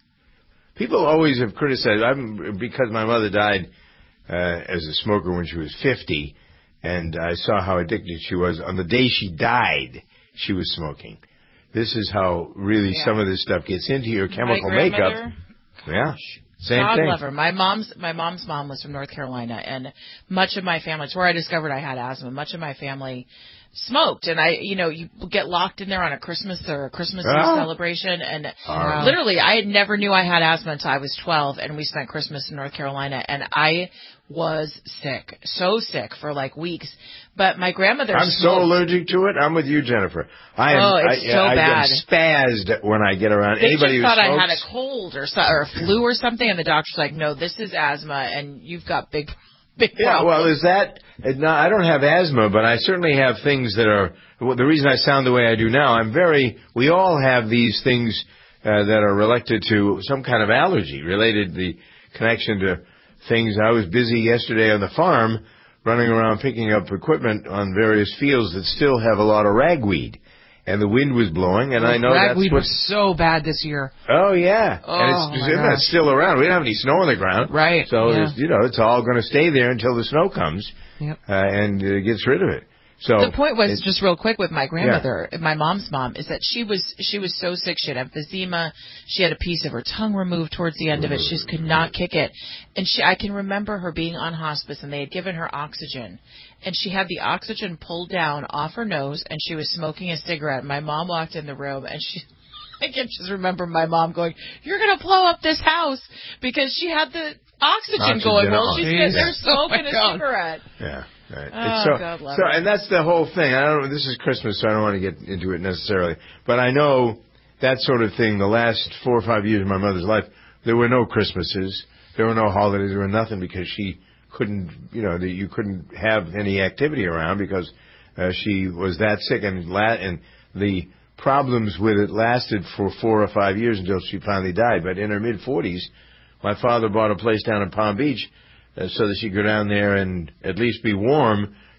Speaker 2: People always have criticized, I'm, because my mother died uh, as a smoker when she was fifty, and I saw how addicted she was. On the day she died, she was smoking. This is how really yeah. some of this stuff gets into your chemical
Speaker 5: my
Speaker 2: makeup. Yeah. Same
Speaker 5: God
Speaker 2: thing.
Speaker 5: love her. My mom's my mom's mom was from North Carolina, and much of my family, it's where I discovered I had asthma. Much of my family smoked, and I, you know, you get locked in there on a Christmas or a Christmas Eve oh. celebration, and
Speaker 2: right.
Speaker 5: literally, I had never knew I had asthma until I was twelve, and we spent Christmas in North Carolina, and I was sick, so sick for like weeks. But my grandmother.
Speaker 2: I'm
Speaker 5: smoked.
Speaker 2: so allergic to it. I'm with you, Jennifer. I am.
Speaker 5: Oh, it's
Speaker 2: I,
Speaker 5: so
Speaker 2: I,
Speaker 5: bad.
Speaker 2: I get spazzed when I get around
Speaker 5: they
Speaker 2: anybody
Speaker 5: just
Speaker 2: who
Speaker 5: thought
Speaker 2: smokes.
Speaker 5: I had a cold or so, or a flu or something, and the doctor's like, "No, this is asthma, and you've got big, big
Speaker 2: yeah,
Speaker 5: problems."
Speaker 2: well, is that? No, I don't have asthma, but I certainly have things that are. Well, the reason I sound the way I do now, I'm very. We all have these things uh, that are related to some kind of allergy, related the connection to things. I was busy yesterday on the farm, running around picking up equipment on various fields that still have a lot of ragweed, and the wind was blowing, and
Speaker 4: oh,
Speaker 2: I know
Speaker 4: ragweed
Speaker 2: that's what.
Speaker 4: was so bad this year.
Speaker 2: Oh yeah,
Speaker 4: oh,
Speaker 2: and it's, it's still around. We don't have any snow on the ground,
Speaker 4: right?
Speaker 2: So
Speaker 4: yeah.
Speaker 2: it's, you know, it's all going to stay there until the snow comes,
Speaker 4: yep.
Speaker 2: uh, and uh, gets rid of it. So
Speaker 5: the point was,
Speaker 2: it,
Speaker 5: just real quick with my grandmother,
Speaker 2: yeah.
Speaker 5: my mom's mom, is that she was she was so sick. She had emphysema. She had a piece of her tongue removed towards the end of it. She just could not kick it. And she, I can remember her being on hospice, and they had given her oxygen. And she had the oxygen pulled down off her nose, and she was smoking a cigarette. My mom walked in the room, and she... I can just remember my mom going, "You're going to blow up this house," because she had the oxygen, oxygen going while she's sitting there smoking oh a cigarette.
Speaker 2: Yeah. Right.
Speaker 5: Oh,
Speaker 2: so,
Speaker 5: God love
Speaker 2: so,
Speaker 5: it.
Speaker 2: and that's the whole thing. I don't. This is Christmas, so I don't want to get into it necessarily. But I know that sort of thing. The last four or five years of my mother's life, there were no Christmases, there were no holidays, there were nothing because she couldn't. You know, you couldn't have any activity around because uh, she was that sick, and la- and the problems with it lasted for four or five years until she finally died. But in her mid forties, my father bought a place down in Palm Beach. Uh, so that she could go down there and at least be warm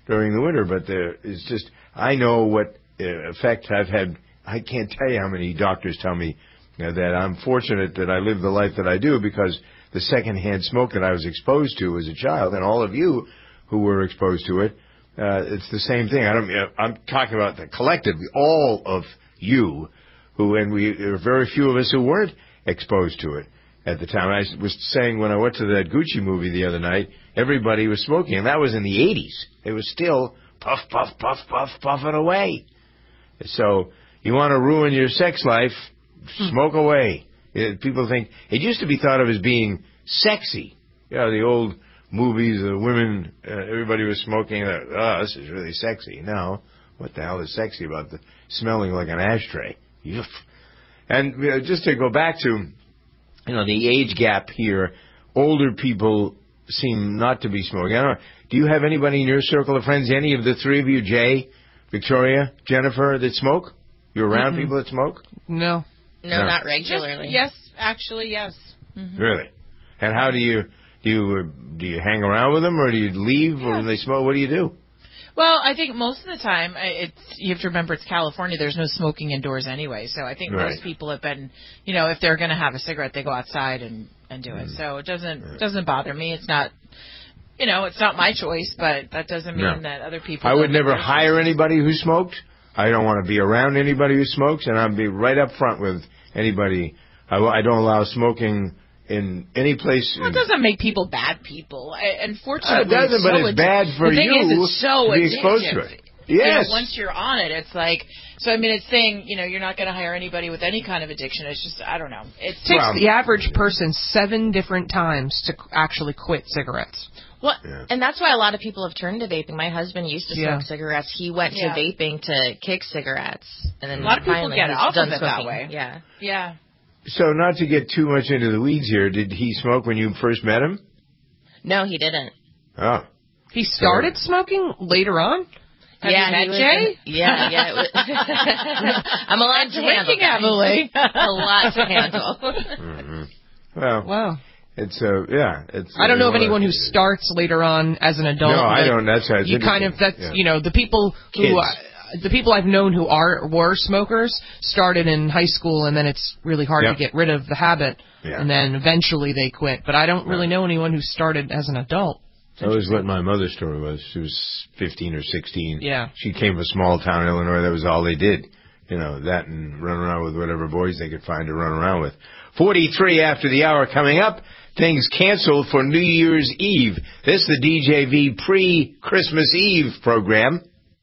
Speaker 2: during the winter. But there, it's just, I know what uh, effect I've had. I can't tell you how many doctors tell me uh, that I'm fortunate that I live the life that I do because the secondhand smoke that I was exposed to as a child, and all of you who were exposed to it, uh, it's the same thing. I don't. I'm talking about the collectively, all of you who, and we there are very few of us who weren't exposed to it at the time. I was saying when I went to that Gucci movie the other night, everybody was smoking, and that was in the eighties. It was still puff, puff, puff, puff, puffing away. So you want to ruin your sex life, smoke away. It, people think, it used to be thought of as being sexy. You know, the old movies, the women, uh, everybody was smoking, uh, oh, this is really sexy. Now, what the hell is sexy about the smelling like an ashtray? Yuff. And you know, just to go back to, you know, the age gap here, older people seem not to be smoking. I don't know, do you have anybody in your circle of friends, any of the three of you, Jay, Victoria, Jennifer, that smoke? You're around mm-hmm. people that smoke?
Speaker 4: No.
Speaker 14: No, no. Not regularly.
Speaker 5: Just, yes, actually, yes.
Speaker 14: Mm-hmm.
Speaker 2: Really? And how do you do? You do you hang around with them, or do you leave yeah. when they smoke? What do you do?
Speaker 5: Well, I think most of the time, it's you have to remember it's California. There's no smoking indoors anyway, so I think right. most people have been, you know, if they're going to have a cigarette, they go outside and, and do it. Mm. So it doesn't right. doesn't bother me. It's not, you know, it's not my choice, but that doesn't mean no. that other people.
Speaker 2: I would never hire choices. anybody who smoked. I don't want to be around anybody who smokes, and I'd be right up front with anybody. I, I don't allow smoking in any place.
Speaker 5: Well, it doesn't make people bad people. I, unfortunately,
Speaker 2: uh, it doesn't,
Speaker 5: it's
Speaker 2: but
Speaker 5: so
Speaker 2: it's bad for
Speaker 5: the thing
Speaker 2: you
Speaker 5: is, it's so
Speaker 2: to be exposed to it. Yes.
Speaker 5: You know, once you're on it, it's like, so I mean, it's saying, you know, you're not going to hire anybody with any kind of addiction. It's just, I don't know. It
Speaker 4: takes well, the average person seven different times to actually quit cigarettes.
Speaker 14: Well, yeah. and that's why a lot of people have turned to vaping. My husband used to smoke yeah. cigarettes. He went yeah. to vaping to kick cigarettes, and then
Speaker 5: a lot of people
Speaker 14: finally
Speaker 5: get
Speaker 14: he's
Speaker 5: off
Speaker 14: done
Speaker 5: of it
Speaker 14: smoking.
Speaker 5: that way.
Speaker 14: Yeah,
Speaker 5: yeah.
Speaker 2: So, not to get too much into the weeds here, did he smoke when you first met him?
Speaker 14: No, he didn't.
Speaker 2: Oh,
Speaker 4: he started so. smoking later on.
Speaker 5: Have
Speaker 14: yeah,
Speaker 5: you met
Speaker 14: was,
Speaker 5: Jay?
Speaker 14: Yeah, yeah. It was, I'm a lot to handle.
Speaker 5: Emily.
Speaker 14: A lot to handle.
Speaker 2: mm-hmm. Well,
Speaker 4: wow.
Speaker 2: It's uh yeah. It's.
Speaker 4: I don't
Speaker 2: uh,
Speaker 4: know of anyone who starts later on as an adult.
Speaker 2: No, I don't. That's how
Speaker 4: you kind of. That's yeah. you know the people
Speaker 2: Kids.
Speaker 4: who uh, the people I've known who are were smokers started in high school, and then it's really hard
Speaker 2: yep.
Speaker 4: to get rid of the habit,
Speaker 2: yeah.
Speaker 4: and then eventually they quit. But I don't really know anyone who started as an adult.
Speaker 2: That was what my mother's story was. She was fifteen or sixteen.
Speaker 4: Yeah.
Speaker 2: She came from a small town in Illinois. That was all they did. You know, that and run around with whatever boys they could find to run around with. forty-three after the hour coming up. Things canceled for New Year's Eve. This is the D J V pre-Christmas Eve program.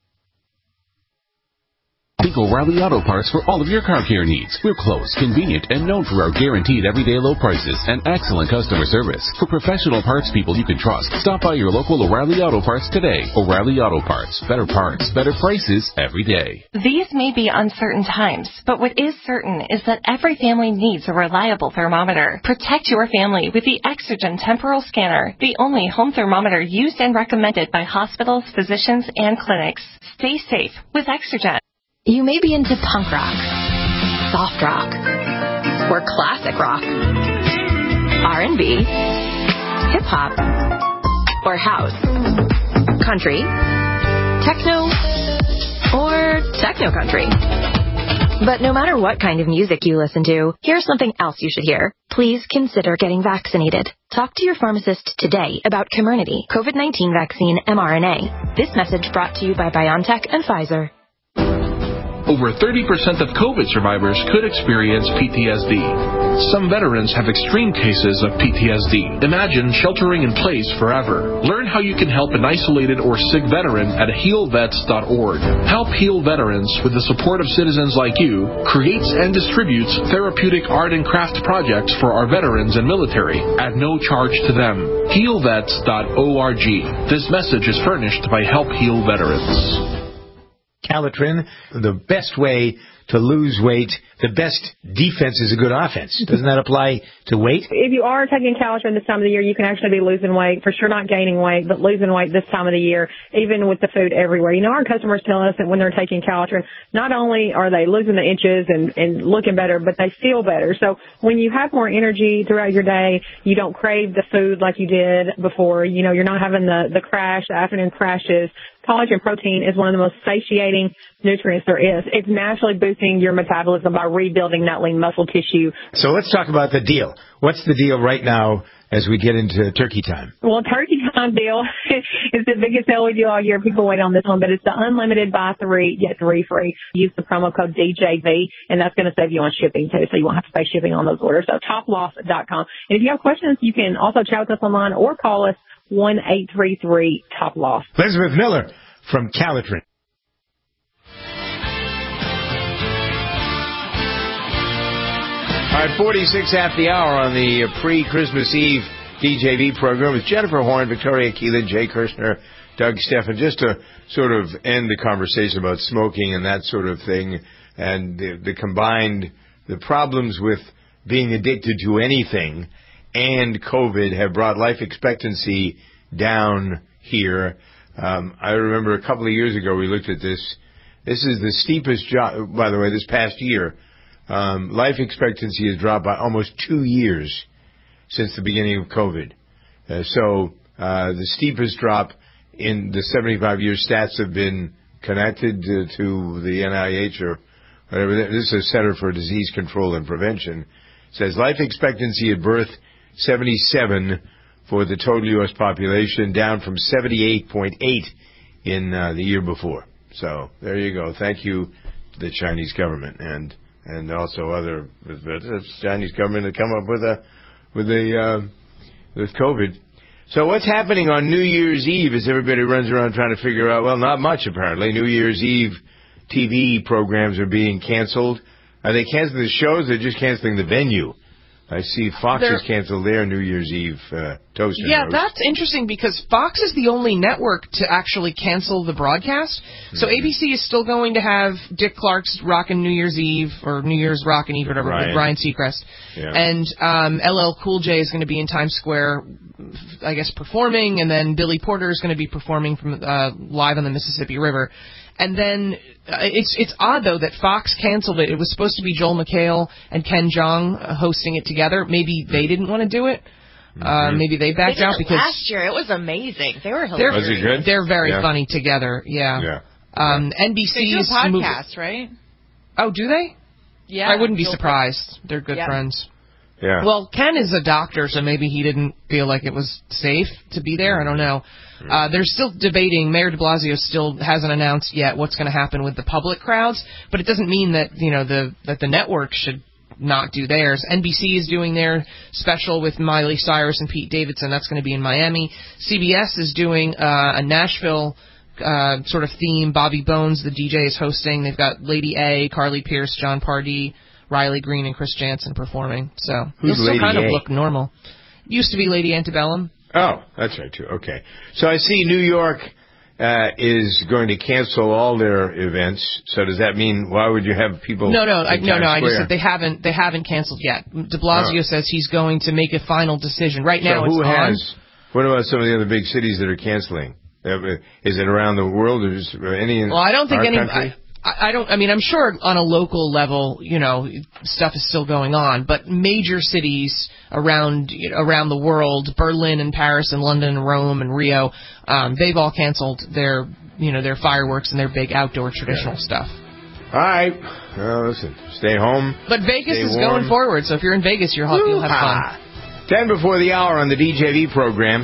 Speaker 6: Think O'Reilly Auto Parts for all of your car care needs. We're close, convenient, and known for our guaranteed everyday low prices and excellent customer service. For professional parts people you can trust, stop by your local O'Reilly Auto Parts today. O'Reilly Auto Parts. Better parts, better prices every day.
Speaker 15: These may be uncertain times, but what is certain is that every family needs a reliable thermometer. Protect your family with the Exergen Temporal Scanner, the only home thermometer used and recommended by hospitals, physicians, and clinics. Stay safe with Exergen.
Speaker 7: You may be into punk rock, soft rock, or classic rock, R and B, hip-hop, or house, country, techno, or techno-country. But no matter what kind of music you listen to, here's something else you should hear. Please consider getting vaccinated. Talk to your pharmacist today about Comirnaty, COVID nineteen vaccine mRNA. This message brought to you by BioNTech and Pfizer.
Speaker 8: Over thirty percent of COVID survivors could experience P T S D. Some veterans have extreme cases of P T S D. Imagine sheltering in place forever. Learn how you can help an isolated or sick veteran at heal vets dot org. Help Heal Veterans, with the support of citizens like you, creates and distributes therapeutic art and craft projects for our veterans and military at no charge to them. heal vets dot org. This message is furnished by Help Heal Veterans.
Speaker 2: Calitrin, the best way to lose weight, the best defense is a good offense. Doesn't that apply to weight?
Speaker 23: If you are taking Calitrin this time of the year, you can actually be losing weight. For sure not gaining weight, but losing weight this time of the year, even with the food everywhere. You know, our customers tell us that when they're taking Calitrin, not only are they losing the inches and, and looking better, but they feel better. So when you have more energy throughout your day, you don't crave the food like you did before. You know, you're not having the, the crash, the afternoon crashes. Collagen protein is one of the most satiating nutrients there is. It's naturally boosting your metabolism by rebuilding that lean muscle tissue.
Speaker 2: So let's talk about the deal. What's the deal right now as we get into turkey time?
Speaker 23: Well, turkey time deal is the biggest sale we do all year. People wait on this one, but it's the unlimited buy three, get three free. Use the promo code D J V, and that's going to save you on shipping, too, so you won't have to pay shipping on those orders. So top loss dot com. And if you have questions, you can also chat with us online or call us one eight three three top loss.
Speaker 2: Elizabeth Miller from Calitrin. All right, forty-six after the hour on the pre-Christmas Eve D J V program with Jennifer Horn, Victoria Keelan, Jay Kirshner, Doug Steffen. Just to sort of end the conversation about smoking and that sort of thing, and the, the combined, the problems with being addicted to anything and COVID have brought life expectancy down here. Um, I remember a couple of years ago we looked at this. This is the steepest drop, by the way, this past year. Um, life expectancy has dropped by almost two years since the beginning of COVID. Uh, so uh, the steepest drop in the seventy-five year stats have been connected to, to the N I H or whatever. This is Center for Disease Control and Prevention. It says life expectancy at birth, seventy-seven for the total U S population, down from seventy-eight point eight in uh, the year before. So there you go. Thank you to the Chinese government and and also other the Chinese government to come up with a with a uh, with COVID. So what's happening on New Year's Eve as everybody runs around trying to figure out? Well, not much apparently. New Year's Eve T V programs are being canceled. Are they canceling the shows? They're just canceling the venue. I see Fox
Speaker 4: They're,
Speaker 2: has canceled their New Year's Eve uh, toaster.
Speaker 4: Yeah,
Speaker 2: roast.
Speaker 4: That's interesting because Fox is the only network to actually cancel the broadcast. So mm-hmm. A B C is still going to have Dick Clark's Rockin' New Year's Eve or New Year's Rockin' Eve, whatever,
Speaker 2: Ryan.
Speaker 4: with Ryan Seacrest.
Speaker 2: Yeah.
Speaker 4: And um, L L Cool J is going to be in Times Square, I guess, performing, and then Billy Porter is going to be performing from uh, live on the Mississippi River. And then uh, it's it's odd, though, that Fox canceled it. It was supposed to be Joel McHale and Ken Jeong uh, hosting it together. Maybe they didn't want to do it. Mm-hmm. Uh, maybe they backed
Speaker 14: they did
Speaker 4: out
Speaker 14: it
Speaker 4: because
Speaker 14: last year it was amazing. They were
Speaker 4: they're,
Speaker 14: hilarious.
Speaker 2: Was it good?
Speaker 4: They're very
Speaker 2: yeah.
Speaker 4: funny together. Yeah.
Speaker 2: Yeah.
Speaker 4: Um, N B C's
Speaker 5: they do a podcast,
Speaker 4: movie.
Speaker 5: right?
Speaker 4: Oh, do they?
Speaker 5: Yeah.
Speaker 4: I wouldn't be
Speaker 5: Joel
Speaker 4: surprised. They're good
Speaker 5: yeah.
Speaker 4: friends.
Speaker 2: Yeah.
Speaker 4: Well, Ken is a doctor, so maybe he didn't feel like it was safe to be there. I don't know. Uh, they're still debating. Mayor de Blasio still hasn't announced yet what's going to happen with the public crowds, but it doesn't mean that, you know, the that the network should not do theirs. N B C is doing their special with Miley Cyrus and Pete Davidson. That's going to be in Miami. C B S is doing uh, a Nashville uh, sort of theme. Bobby Bones, the D J, is hosting. They've got Lady A, Carly Pearce, John Pardee, Riley Green, and Chris Jansen performing. So
Speaker 2: Who's
Speaker 4: it'll still
Speaker 2: Lady
Speaker 4: kind
Speaker 2: A?
Speaker 4: of look normal. Used to be Lady Antebellum.
Speaker 2: Oh, that's right, too. Okay. So I see New York uh, is going to cancel all their events. So does that mean, why would you have people...
Speaker 4: No, no, I,
Speaker 2: in
Speaker 4: no,
Speaker 2: Times
Speaker 4: no. I just
Speaker 2: Square?
Speaker 4: said they haven't, they haven't canceled yet. De Blasio
Speaker 2: Oh.
Speaker 4: says he's going to make a final decision. Right now
Speaker 2: so who
Speaker 4: it's
Speaker 2: has... What about some of the other big cities that are canceling? Uh, Is it around the world or is any in
Speaker 4: on. Well, I don't think
Speaker 2: our
Speaker 4: any...
Speaker 2: country?
Speaker 4: I, I don't. I mean, I'm sure on a local level, you know, stuff is still going on. But major cities around you know, around the world, Berlin and Paris and London and Rome and Rio, um, they've all canceled their, you know, their fireworks and their big outdoor traditional yeah. stuff.
Speaker 2: All right. Well, listen, stay home.
Speaker 4: But Vegas
Speaker 2: stay
Speaker 4: is
Speaker 2: warm.
Speaker 4: going forward, so if you're in Vegas, you'll, you'll have fun.
Speaker 2: Ten before the hour on the D J V program.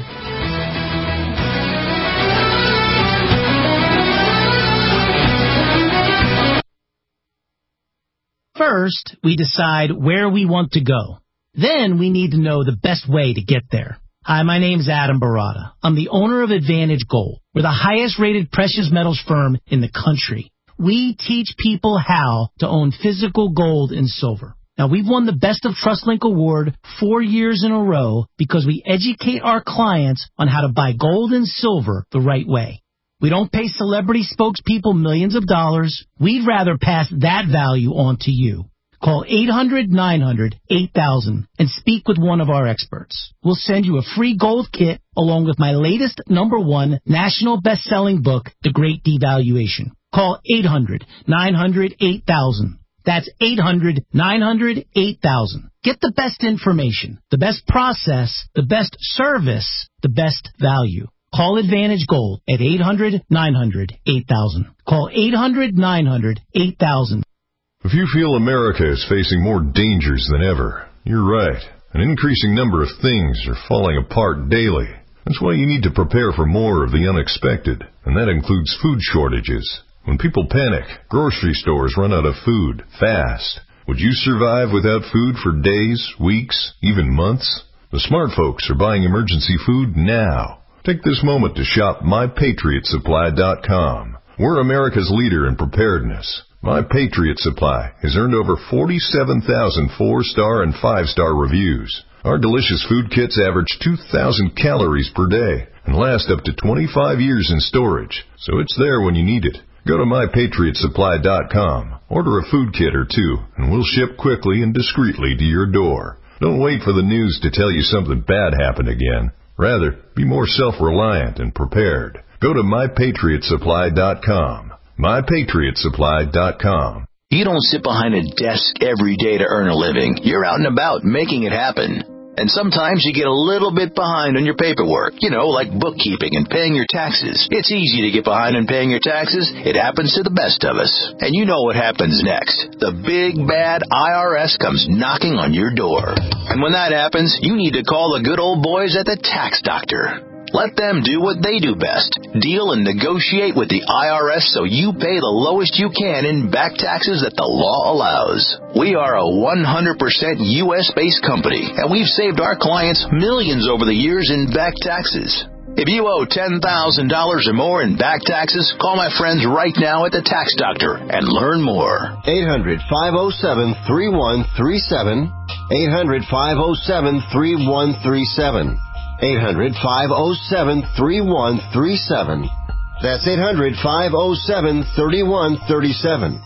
Speaker 3: First, we decide where we want to go. Then we need to know the best way to get there. Hi, my name's Adam Barada. I'm the owner of Advantage Gold. We're the highest rated precious metals firm in the country. We teach people how to own physical gold and silver. Now, we've won the Best of TrustLink Award four years in a row because we educate our clients on how to buy gold and silver the right way. We don't pay celebrity spokespeople millions of dollars. We'd rather pass that value on to you. Call eight hundred nine hundred eight thousand and speak with one of our experts. We'll send you a free gold kit along with my latest number one national best-selling book, The Great Devaluation. Call eight hundred nine hundred eight thousand. That's eight hundred nine hundred eight thousand. Get the best information, the best process, the best service, the best value. Call Advantage Gold at eight hundred nine hundred eight thousand. Call eight hundred nine hundred eight thousand.
Speaker 9: If you feel America is facing more dangers than ever, you're right. An increasing number of things are falling apart daily. That's why you need to prepare for more of the unexpected, and that includes food shortages. When people panic, grocery stores run out of food fast. Would you survive without food for days, weeks, even months? The smart folks are buying emergency food now. Take this moment to shop my patriot supply dot com. We're America's leader in preparedness. My Patriot Supply has earned over forty-seven thousand four-star and five-star reviews. Our delicious food kits average two thousand calories per day and last up to twenty-five years in storage, so it's there when you need it. Go to my patriot supply dot com, order a food kit or two, and we'll ship quickly and discreetly to your door. Don't wait for the news to tell you something bad happened again. Rather, be more self-reliant and prepared. Go to my patriot supply dot com. my patriot supply dot com.
Speaker 12: You don't sit behind a desk every day to earn a living. You're out and about making it happen. And sometimes you get a little bit behind on your paperwork, you know, like bookkeeping and paying your taxes. It's easy to get behind on paying your taxes. It happens to the best of us. And you know what happens next. The big, bad I R S comes knocking on your door. And when that happens, you need to call the good old boys at the Tax Doctor. Let them do what they do best. Deal and negotiate with the I R S so you pay the lowest you can in back taxes that the law allows. We are a one hundred percent U S-based company, and we've saved our clients millions over the years in back taxes. If you owe ten thousand dollars or more in back taxes, call my friends right now at the Tax Doctor and learn more.
Speaker 13: eight hundred, five oh seven, three one three seven. eight hundred, five oh seven, three one three seven. eight hundred, five oh seven, three one three seven. That's eight hundred, five oh seven, three one three seven.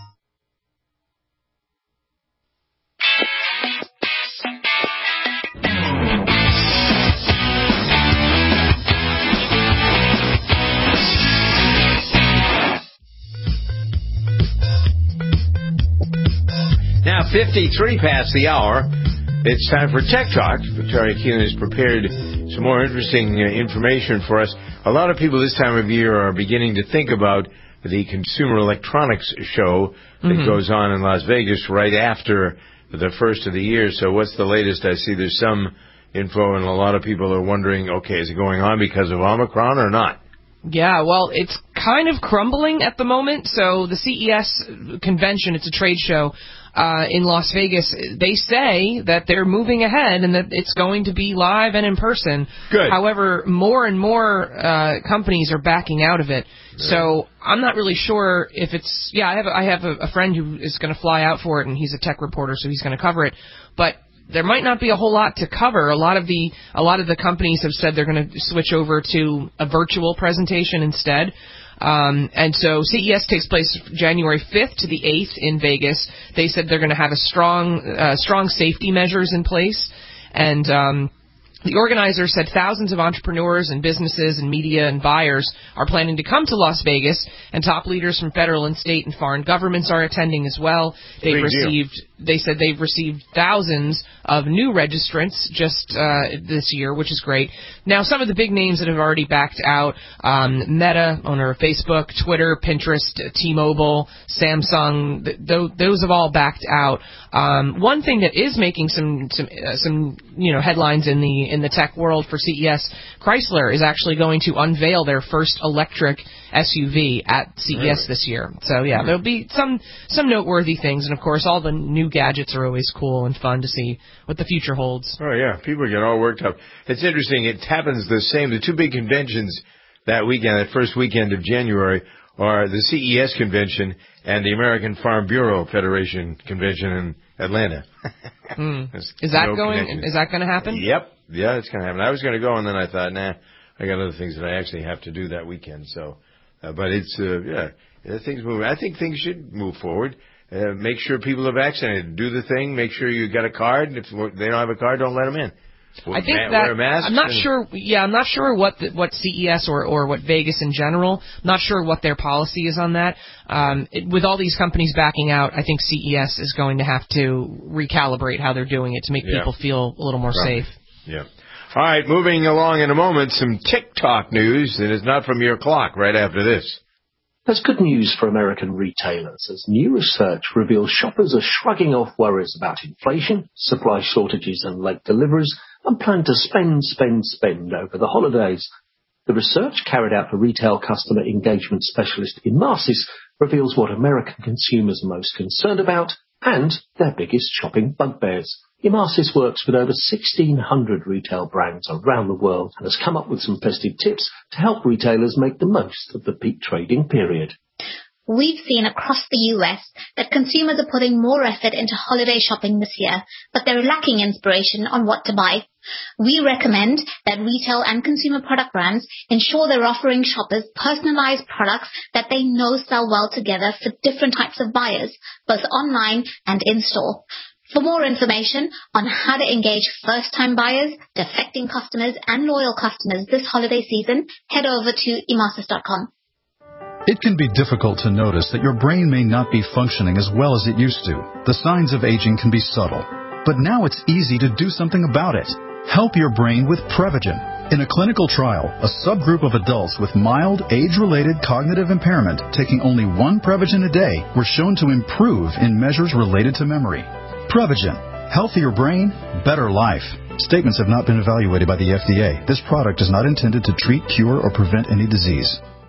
Speaker 2: Now, fifty-three past the hour. It's time for Tech Talk. Victoria Keelan has prepared some more interesting uh, information for us. A lot of people this time of year are beginning to think about the Consumer Electronics Show that mm-hmm. goes on in Las Vegas right after the first of the year. So what's the latest? I see there's some info, and a lot of people are wondering, okay, is it going on because of Omicron or not?
Speaker 4: Yeah, well, it's kind of crumbling at the moment. So the C E S convention, it's a trade show uh, in Las Vegas. They say that they're moving ahead and that it's going to be live and in person.
Speaker 2: Good.
Speaker 4: However, more and more uh, companies are backing out of it. Right. So I'm not really sure if it's. Yeah, I have a, I have a, a friend who is going to fly out for it, and he's a tech reporter, so he's going to cover it. But there might not be a whole lot to cover. A lot of the a lot of the companies have said they're going to switch over to a virtual presentation instead. Um, and so C E S takes place January fifth to the eighth in Vegas. They said they're going to have a strong uh, strong safety measures in place. And um, the organizers said thousands of entrepreneurs and businesses and media and buyers are planning to come to Las Vegas, and top leaders from federal and state and foreign governments are attending as well. They've
Speaker 2: Big
Speaker 4: received,
Speaker 2: deal.
Speaker 4: They said they've received thousands of new registrants just uh, this year, which is great. Now, some of the big names that have already backed out, um, Meta, owner of Facebook, Twitter, Pinterest, T-Mobile, Samsung, th- th- those have all backed out. Um, one thing that is making some some uh, some you know headlines in the in the tech world for C E S, Chrysler is actually going to unveil their first electric S U V at C E S
Speaker 2: really?
Speaker 4: this year. So yeah, there'll be some some noteworthy things, and of course all the new gadgets are always cool and fun to see what the future holds.
Speaker 2: Oh yeah, people get all worked up. It's interesting. It happens the same. The two big conventions that weekend, that first weekend of January, are the C E S convention and the American Farm Bureau Federation convention in Atlanta.
Speaker 4: mm. Is that
Speaker 2: no
Speaker 4: going?
Speaker 2: connection.
Speaker 4: Is that going to happen?
Speaker 2: Yep. Yeah, it's going to happen. I was going to go, and then I thought, nah, I got other things that I actually have to do that weekend. So Uh, but it's, uh, yeah, yeah, things move. I think things should move forward. Uh, make sure people are vaccinated. Do the thing. Make sure you got a card. And if they don't have a card, don't let them in.
Speaker 4: I think
Speaker 2: Ma-
Speaker 4: that
Speaker 2: wear masks
Speaker 4: I'm not
Speaker 2: and-
Speaker 4: sure. Yeah, I'm not sure what the, what C E S or or what Vegas in general. I'm not sure what their policy is on that. Um, it, with all these companies backing out, I think C E S is going to have to recalibrate how they're doing it to make
Speaker 2: Yeah.
Speaker 4: people feel a little more
Speaker 2: Right.
Speaker 4: safe.
Speaker 2: Yeah. All right, moving along in a moment, some TikTok news, and it's not from your clock right after this.
Speaker 16: There's good news for American retailers as new research reveals shoppers are shrugging off worries about inflation, supply shortages and late deliveries, and plan to spend, spend, spend over the holidays. The research carried out for retail customer engagement specialist Emasis reveals what American consumers are most concerned about and their biggest shopping bugbears. Emasis works with over sixteen hundred retail brands around the world and has come up with some festive tips to help retailers make the most of the peak trading period.
Speaker 17: We've seen across the U S that consumers are putting more effort into holiday shopping this year, but they're lacking inspiration on what to buy. We recommend that retail and consumer product brands ensure they're offering shoppers personalized products that they know sell well together for different types of buyers, both online and in-store. For more information on how to engage first-time buyers, defecting customers, and loyal customers this holiday season, head over to emasis dot com.
Speaker 18: It can be difficult to notice that your brain may not be functioning as well as it used to. The signs of aging can be subtle, but now it's easy to do something about it. Help your brain with Prevagen. In a clinical trial, a subgroup of adults with mild age-related cognitive impairment taking only one Prevagen a day were shown to improve in measures related to memory. Prevagen. Healthier brain, better life. Statements have not been evaluated by the F D A. This product is not intended to treat, cure, or prevent any disease.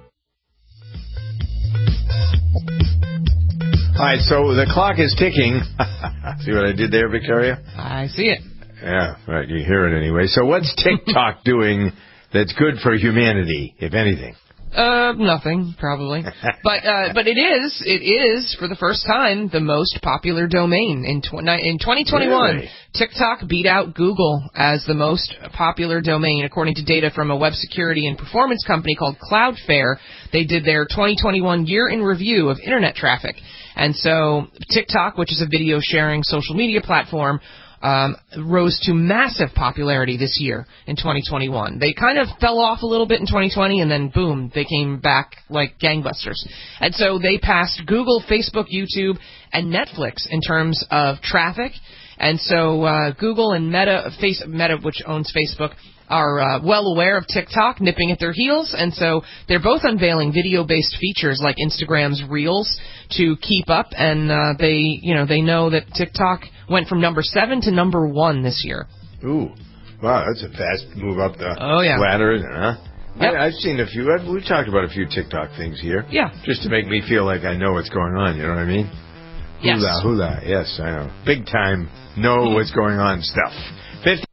Speaker 2: All right, so the clock is ticking. See what I did there, Victoria?
Speaker 4: I see it.
Speaker 2: Yeah, right. You hear it anyway. So what's TikTok doing that's good for humanity, if anything?
Speaker 4: Uh, nothing, probably. But uh, but it is, it is, for the first time, the most popular domain. In, tw- in twenty twenty-one,
Speaker 2: Really?
Speaker 4: TikTok beat out Google as the most popular domain, according to data from a web security and performance company called Cloudflare. They did their twenty twenty-one year in review of internet traffic. And so TikTok, which is a video sharing social media platform, Um, rose to massive popularity this year in twenty twenty-one. They kind of fell off a little bit in twenty twenty, and then boom, they came back like gangbusters. And so they passed Google, Facebook, YouTube, and Netflix in terms of traffic. And so uh, Google and Meta, face, Meta, which owns Facebook, are uh, well aware of TikTok nipping at their heels, and so they're both unveiling video-based features like Instagram's Reels to keep up, and uh, they, you know, they know that TikTok went from number seven to number one this year.
Speaker 2: Ooh, wow, that's a fast move up the
Speaker 4: Oh, yeah.
Speaker 2: ladder, isn't it, huh?
Speaker 4: Yep.
Speaker 2: I, I've seen a few. I've, we've talked about a few TikTok things here.
Speaker 4: Yeah.
Speaker 2: Just to make me feel like I know what's going on, you know what I mean?
Speaker 4: Yes.
Speaker 2: Hula, hula, yes, I know. Big time, know what's going on stuff. fifty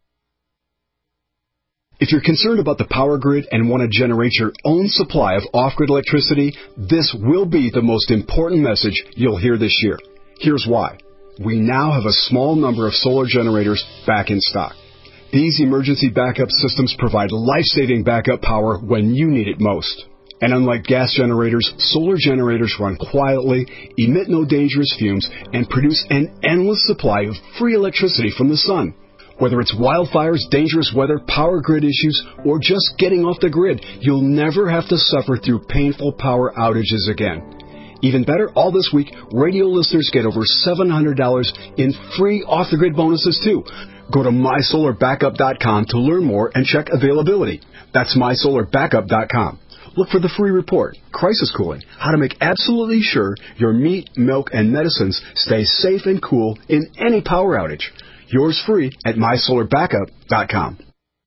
Speaker 24: If you're concerned about the power grid and want to generate your own supply of off-grid electricity, this will be the most important message you'll hear this year. Here's why. We now have a small number of solar generators back in stock. These emergency backup systems provide life-saving backup power when you need it most. And unlike gas generators, solar generators run quietly, emit no dangerous fumes, and produce an endless supply of free electricity from the sun. Whether it's wildfires, dangerous weather, power grid issues, or just getting off the grid, you'll never have to suffer through painful power outages again. Even better, all this week, radio listeners get over seven hundred dollars in free off-the-grid bonuses, too. Go to my solar backup dot com to learn more and check availability. That's my solar backup dot com. Look for the free report, Crisis Cooling, how to make absolutely sure your meat, milk, and medicines stay safe and cool in any power outage. Yours free at my solar backup dot com.